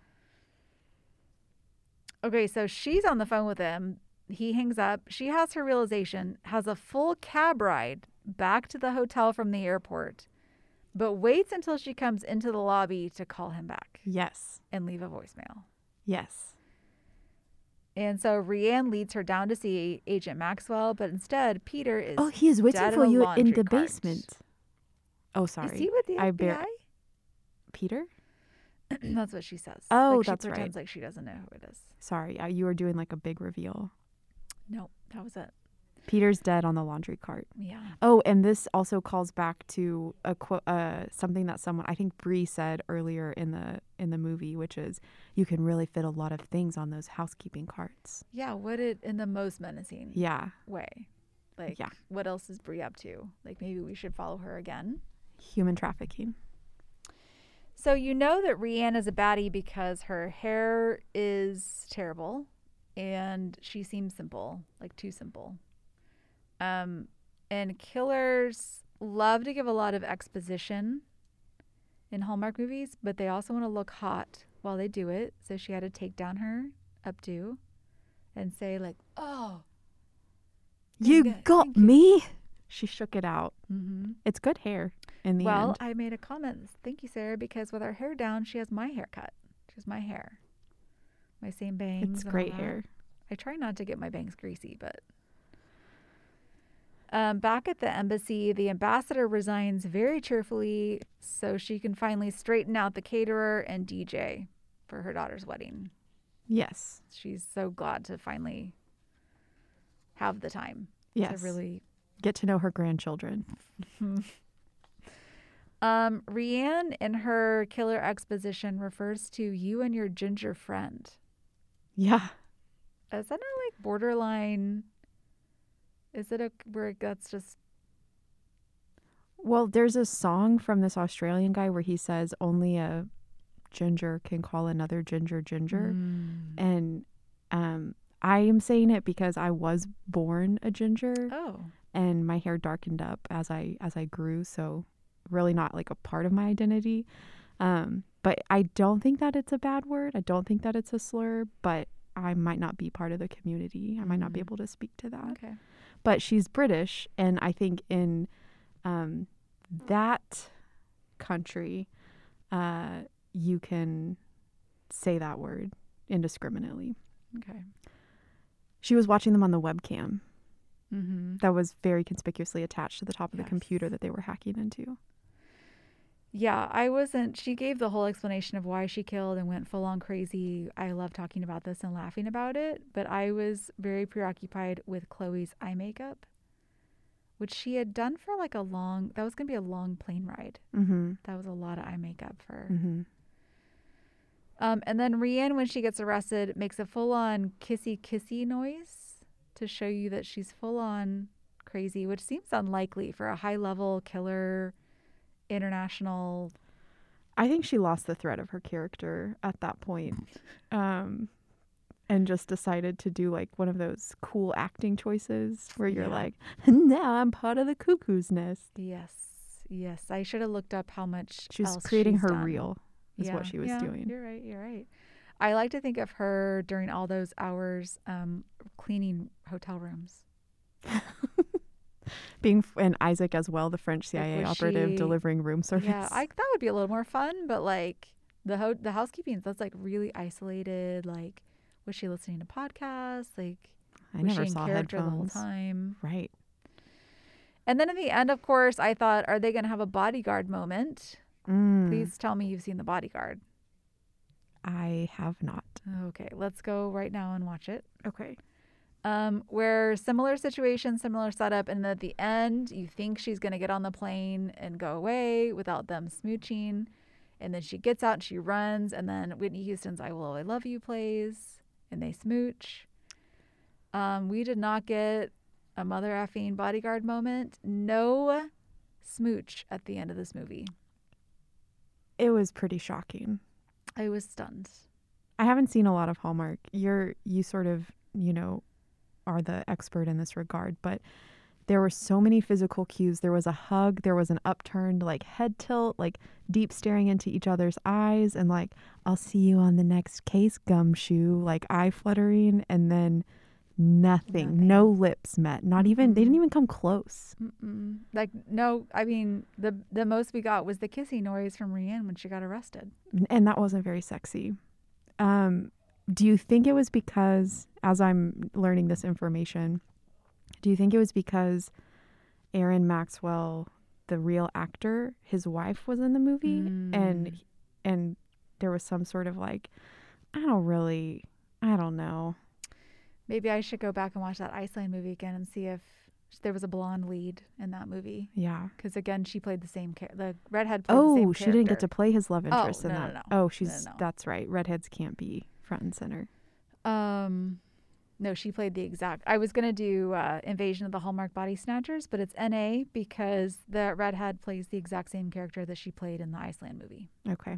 Okay, so she's on the phone with him. He hangs up. She has her realization, has a full cab ride back to the hotel from the airport, but waits until she comes into the lobby to call him back Yes. and leave a voicemail. Yes. And so Rianne leads her down to see Agent Maxwell, but instead Peter is. Oh, he is waiting dead for in a you in laundry the cart. basement. Oh, sorry. Is he with the I F B I? bear- Peter? That's what she says. Oh, like she that's right. pretends like she doesn't know who it is. Sorry. Uh, you were doing like a big reveal. No, that was it. Peter's dead on the laundry cart. Yeah. Oh, and this also calls back to a quote, uh, something that someone, I think Bree said earlier in the in the movie, which is, you can really fit a lot of things on those housekeeping carts. Yeah, what it in the most menacing Yeah. way. Like, Yeah. what else is Brie up to? Like, maybe we should follow her again. Human trafficking. So you know that Rianne is a baddie because her hair is terrible and she seems simple, like too simple. Um, and killers love to give a lot of exposition in Hallmark movies, but they also want to look hot while they do it. So she had to take down her updo and say like, "Oh, You good, got thank you." me. She shook it out. mm-hmm. It's good hair in the Well, end. I made a comment. Thank you, Sarah, because with her hair down, she has my haircut. She has my hair, my same bangs. It's and all great that. hair. I try not to get my bangs greasy, but um, back at the embassy, the ambassador resigns very cheerfully so she can finally straighten out the caterer and D J for her daughter's wedding. Yes. She's so glad to finally have the time Yes. to really. Get to know her grandchildren. Um, Rianne in her killer exposition refers to you and your ginger friend. Yeah. Is that not like borderline? Is it a where that's just Well, there's a song from this Australian guy where he says only a ginger can call another ginger ginger. Mm. And um, I am saying it because I was born a ginger Oh, and my hair darkened up as I as I grew. So really not like a part of my identity. Um, but I don't think that it's a bad word. I don't think that it's a slur, but I might not be part of the community. I might not be Mm. able to speak to that. Okay. But she's British, and I think in um, that country, uh, you can say that word indiscriminately. Okay. She was watching them on the webcam Mm-hmm. that was very conspicuously attached to the top of Yes. the computer that they were hacking into. Yeah, I wasn't. She gave the whole explanation of why she killed and went full on crazy. I love talking about this and laughing about it, but I was very preoccupied with Chloe's eye makeup, which she had done for like a long, that was going to be a long plane ride. Mm-hmm. That was a lot of eye makeup for her. Mm-hmm. Um, and then Rianne, when she gets arrested, makes a full on kissy kissy noise to show you that she's full on crazy, which seems unlikely for a high level killer, international. I think she lost the thread of her character at that point, um, and just decided to do like one of those cool acting choices where you're Yeah. like, now I'm part of the cuckoo's nest. Yes, yes. I should have looked up how much She was else creating she's her done. reel, is what she was yeah, doing. You're right. You're right. I like to think of her during all those hours um, cleaning hotel rooms. Being f- and Isaac as well, the French C I A Like, was operative she- delivering room service. Yeah, I that would be a little more fun, but like the ho- the housekeeping, that's like really isolated. Like, was she listening to podcasts? Like, I was never she in saw character the whole headphones. time? Right. And then in the end, of course, I thought, are they going to have a bodyguard moment? Mm, Please tell me you've seen The Bodyguard. I have not. Okay, let's go right now and watch it. Okay. Um, where similar situation, similar setup, and at the end, you think she's going to get on the plane and go away without them smooching. And then she gets out and she runs, and then Whitney Houston's I Will Always Love You plays, and they smooch. Um, we did not get a mother effing bodyguard moment. No smooch at the end of this movie. It was pretty shocking. I was stunned. I haven't seen a lot of Hallmark. You're you sort of, you know, are the expert in this regard, but there were so many physical cues. There was a hug, there was an upturned like head tilt, like deep staring into each other's eyes, and like, I'll see you on the next case, gumshoe, like eye fluttering, and then nothing. Nothing. No lips met. Not even they Mm-mm. didn't even come close. Mm-mm. Like, no, I mean, the the most we got was the kissing noise from Rianne when she got arrested. And that wasn't very sexy. Um, do you think it was because, as I'm learning this information, do you think it was because Aaron Maxwell, the real actor, his wife was in the movie, Mm. and and there was some sort of like, I don't really, I don't know. Maybe I should go back and watch that Iceland movie again and see if there was a blonde lead in that movie. Yeah. Because again, she played the same character. The redhead played the same Oh, she didn't get to character. play his love Oh, interest in no, no, that. no. Oh, she's No, no. that's right. Redheads can't be front and center. Um, no, she played the exact. I was gonna do uh, Invasion of the Hallmark Body Snatchers, but it's N A because the redhead plays the exact same character that she played in the Iceland movie. Okay.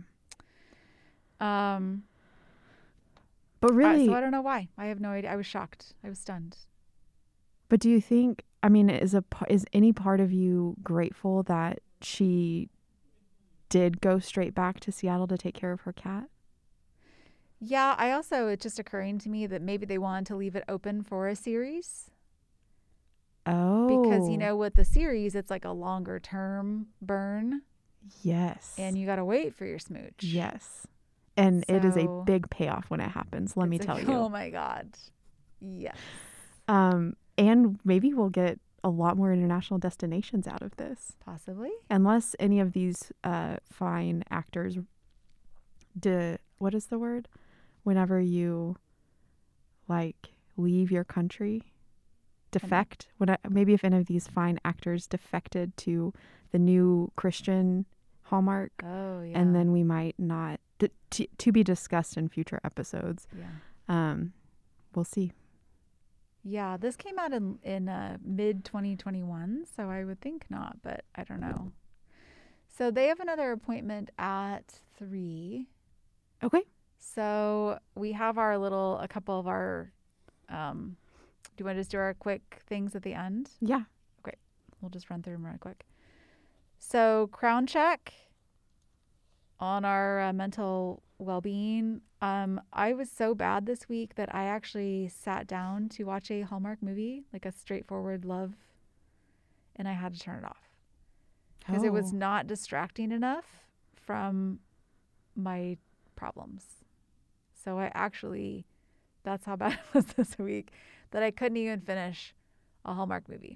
Um, But I- really, so I don't know why. I have no idea. I was shocked. I was stunned. but do you think, I mean, is a pa- is any part of you grateful that she did go straight back to Seattle to take care of her cat? Yeah, I also, it's just occurring to me that maybe they wanted to leave it open for a series Oh. because, you know, with the series, it's like a longer term burn Yes. and you got to wait for your smooch. Yes. And it is a So- big payoff when it happens, let me It's tell like, you. Oh my God. Yes. Um, and maybe we'll get a lot more international destinations out of this. Possibly. Unless any of these uh, fine actors, de, what is the word? Whenever you, like, leave your country, defect. When I, maybe if any of these fine actors defected to the new Christian Hallmark, Oh, yeah. and then we might not, th- t- to be discussed in future episodes. Yeah. Um, we'll see. Yeah, this came out in in uh, mid twenty twenty-one, so I would think not, but I don't know. So they have another appointment at three. Okay. So we have our little, a couple of our, um, do you want to just do our quick things at the end? Yeah. We'll just run through them real quick. So crown check on our uh, mental well-being, um, I was so bad this week that I actually sat down to watch a Hallmark movie, like a straightforward love, and I had to turn it off because it was Oh. not distracting enough from my problems. So I actually, that's how bad it was this week, that I couldn't even finish a Hallmark movie.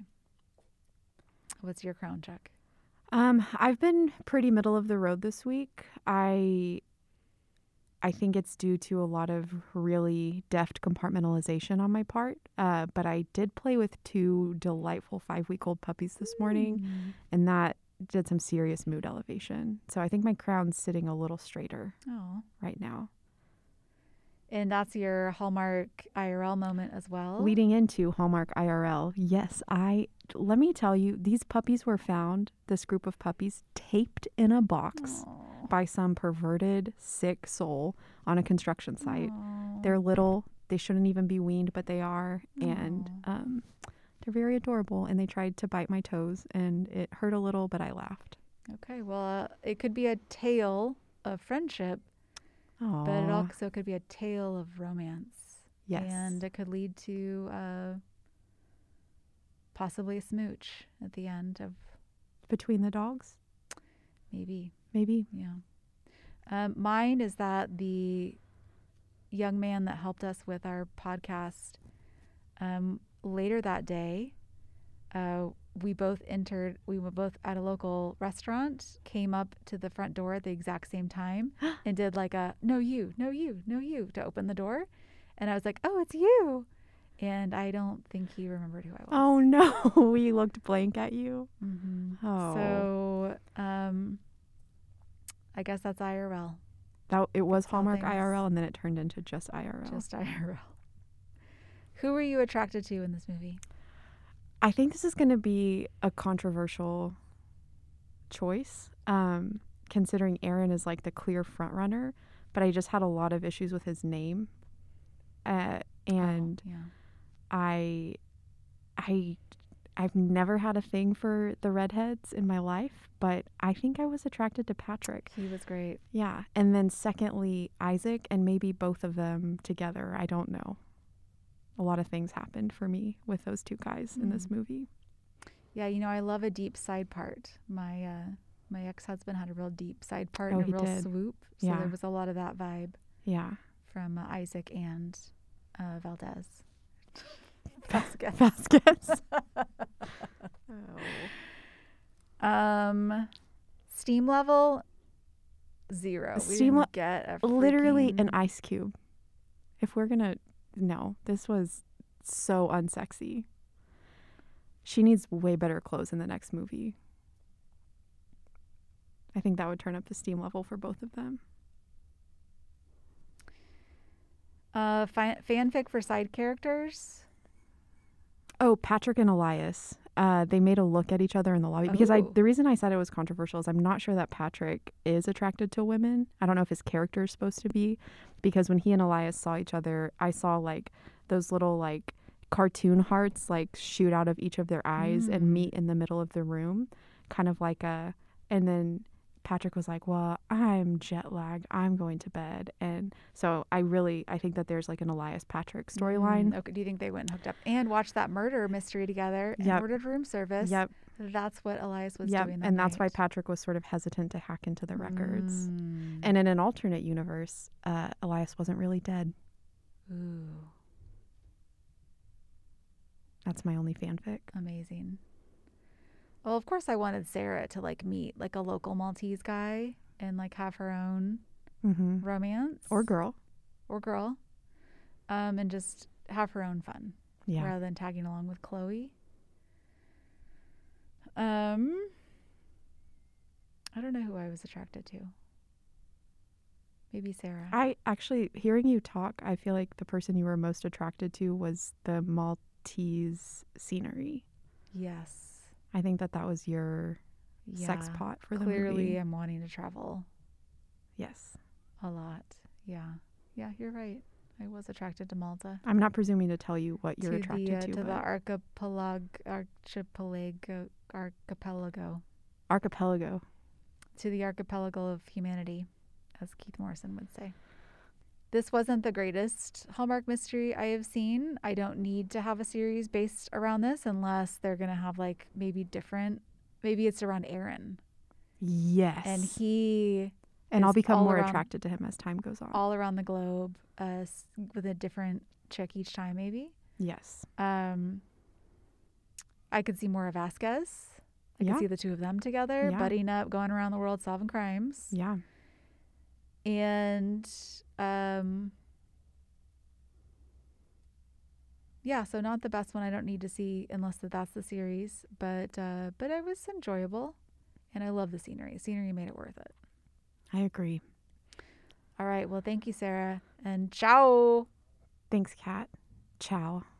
What's your crown check? Um, I've been pretty middle of the road this week. I I think it's due to a lot of really deft compartmentalization on my part. Uh, but I did play with two delightful five-week-old puppies this morning, Mm. and that did some serious mood elevation. So I think my crown's sitting a little straighter Oh. right now. And that's your Hallmark I R L moment as well? Leading into Hallmark I R L, yes, I let me tell you, these puppies were found, this group of puppies, taped in a box Aw. by some perverted, sick soul on a construction site. Aw. They're little, they shouldn't even be weaned, but they are, and Aw. um, they're very adorable, and they tried to bite my toes, and it hurt a little, but I laughed. Okay, well, uh, it could be a tale of friendship, but it Aw, also could be a tale of romance. yes. And it could lead to uh, possibly a smooch at the end of Between the dogs, maybe, maybe. yeah. Um, mine is that the young man that helped us with our podcast, um, later that day, uh, we both entered, we were both at a local restaurant, came up to the front door at the exact same time and did like a, no, you, no, you, no, you, to open the door. And I was like, oh, it's you. And I don't think he remembered who I was. Oh no, we looked blank at you. Mm-hmm. Oh. So um, I guess that's I R L. That it was That's how Hallmark things- I R L, and then it turned into just I R L. Just I R L. Who were you attracted to in this movie? I think this is going to be a controversial choice, um, considering Aaron is like the clear front runner, but I just had a lot of issues with his name, uh, and Oh, yeah. I, I, I've never had a thing for the redheads in my life, but I think I was attracted to Patrick. He was great. Yeah, and then secondly, Isaac, and maybe both of them together. I don't know. A lot of things happened for me with those two guys in this Mm. movie. Yeah, you know, I love a deep side part. My uh, my ex-husband had a real deep side part Oh, and a he real did. swoop. So Yeah. there was a lot of that vibe Yeah. from uh, Isaac and uh, Valdez. Vasquez. Vasquez. Um, steam level zero. We Steam didn't le- get a Literally an freaking- ice cube. If we're gonna, no, this was so unsexy. She needs way better clothes in the next movie. I think that would turn up the steam level for both of them. uh fi- fanfic for side characters. Oh, Patrick and Elias. Uh, they made a look at each other in the lobby because I. Oh. The reason I said it was controversial is I'm not sure that Patrick is attracted to women. I don't know if his character is supposed to be, because when he and Elias saw each other, I saw like those little like cartoon hearts like shoot out of each of their eyes Mm. and meet in the middle of the room, kind of like a. And then Patrick was like, "Well, I'm jet lagged. I'm going to bed." And so I really, I think that there's like an Elias Patrick storyline. Mm, okay. Do you think they went and hooked up and watched that murder mystery together and Yep. ordered room service? Yep. That's what Elias was Yep. doing. That And that's why night. Patrick was sort of hesitant to hack into the records. Mm. And in an alternate universe, uh, Elias wasn't really dead. Ooh, That's my only fanfic. amazing. Well, of course, I wanted Sarah to like meet like a local Maltese guy and like have her own Mm-hmm. romance Or girl. or girl, um, and just have her own fun Yeah. rather than tagging along with Chloe. Um, I don't know who I was attracted to. Maybe Sarah. I actually, hearing you talk, I feel like the person you were most attracted to was the Maltese scenery. Yes. I think that that was your Yeah. sex pot for the Clearly, movie. I'm wanting to travel Yes. a lot. Yeah. Yeah, you're right. I was attracted to Malta. I'm not presuming to tell you what you're to attracted the, uh, to, to but the archipelago, archipelago, archipelago, archipelago. to the archipelago of humanity. as Keith Morrison would say. This wasn't the greatest Hallmark mystery I have seen. I don't need to have a series based around this unless they're going to have like maybe different, maybe it's around Aaron. Yes. And he and I'll is become all more around- attracted to him as time goes on. all around the globe uh, s- with a different chick each time, maybe. yes. Um, I could see more of Vasquez. I Yeah. could see the two of them together, Yeah. buddying up, going around the world solving crimes. Yeah. And um, yeah, so not the best one. I don't need to see unless that that's the series, but uh, but it was enjoyable, and I love the scenery. The scenery made it worth it. I agree. All right, well, thank you, Sarah, and ciao. Thanks, Kat. Ciao.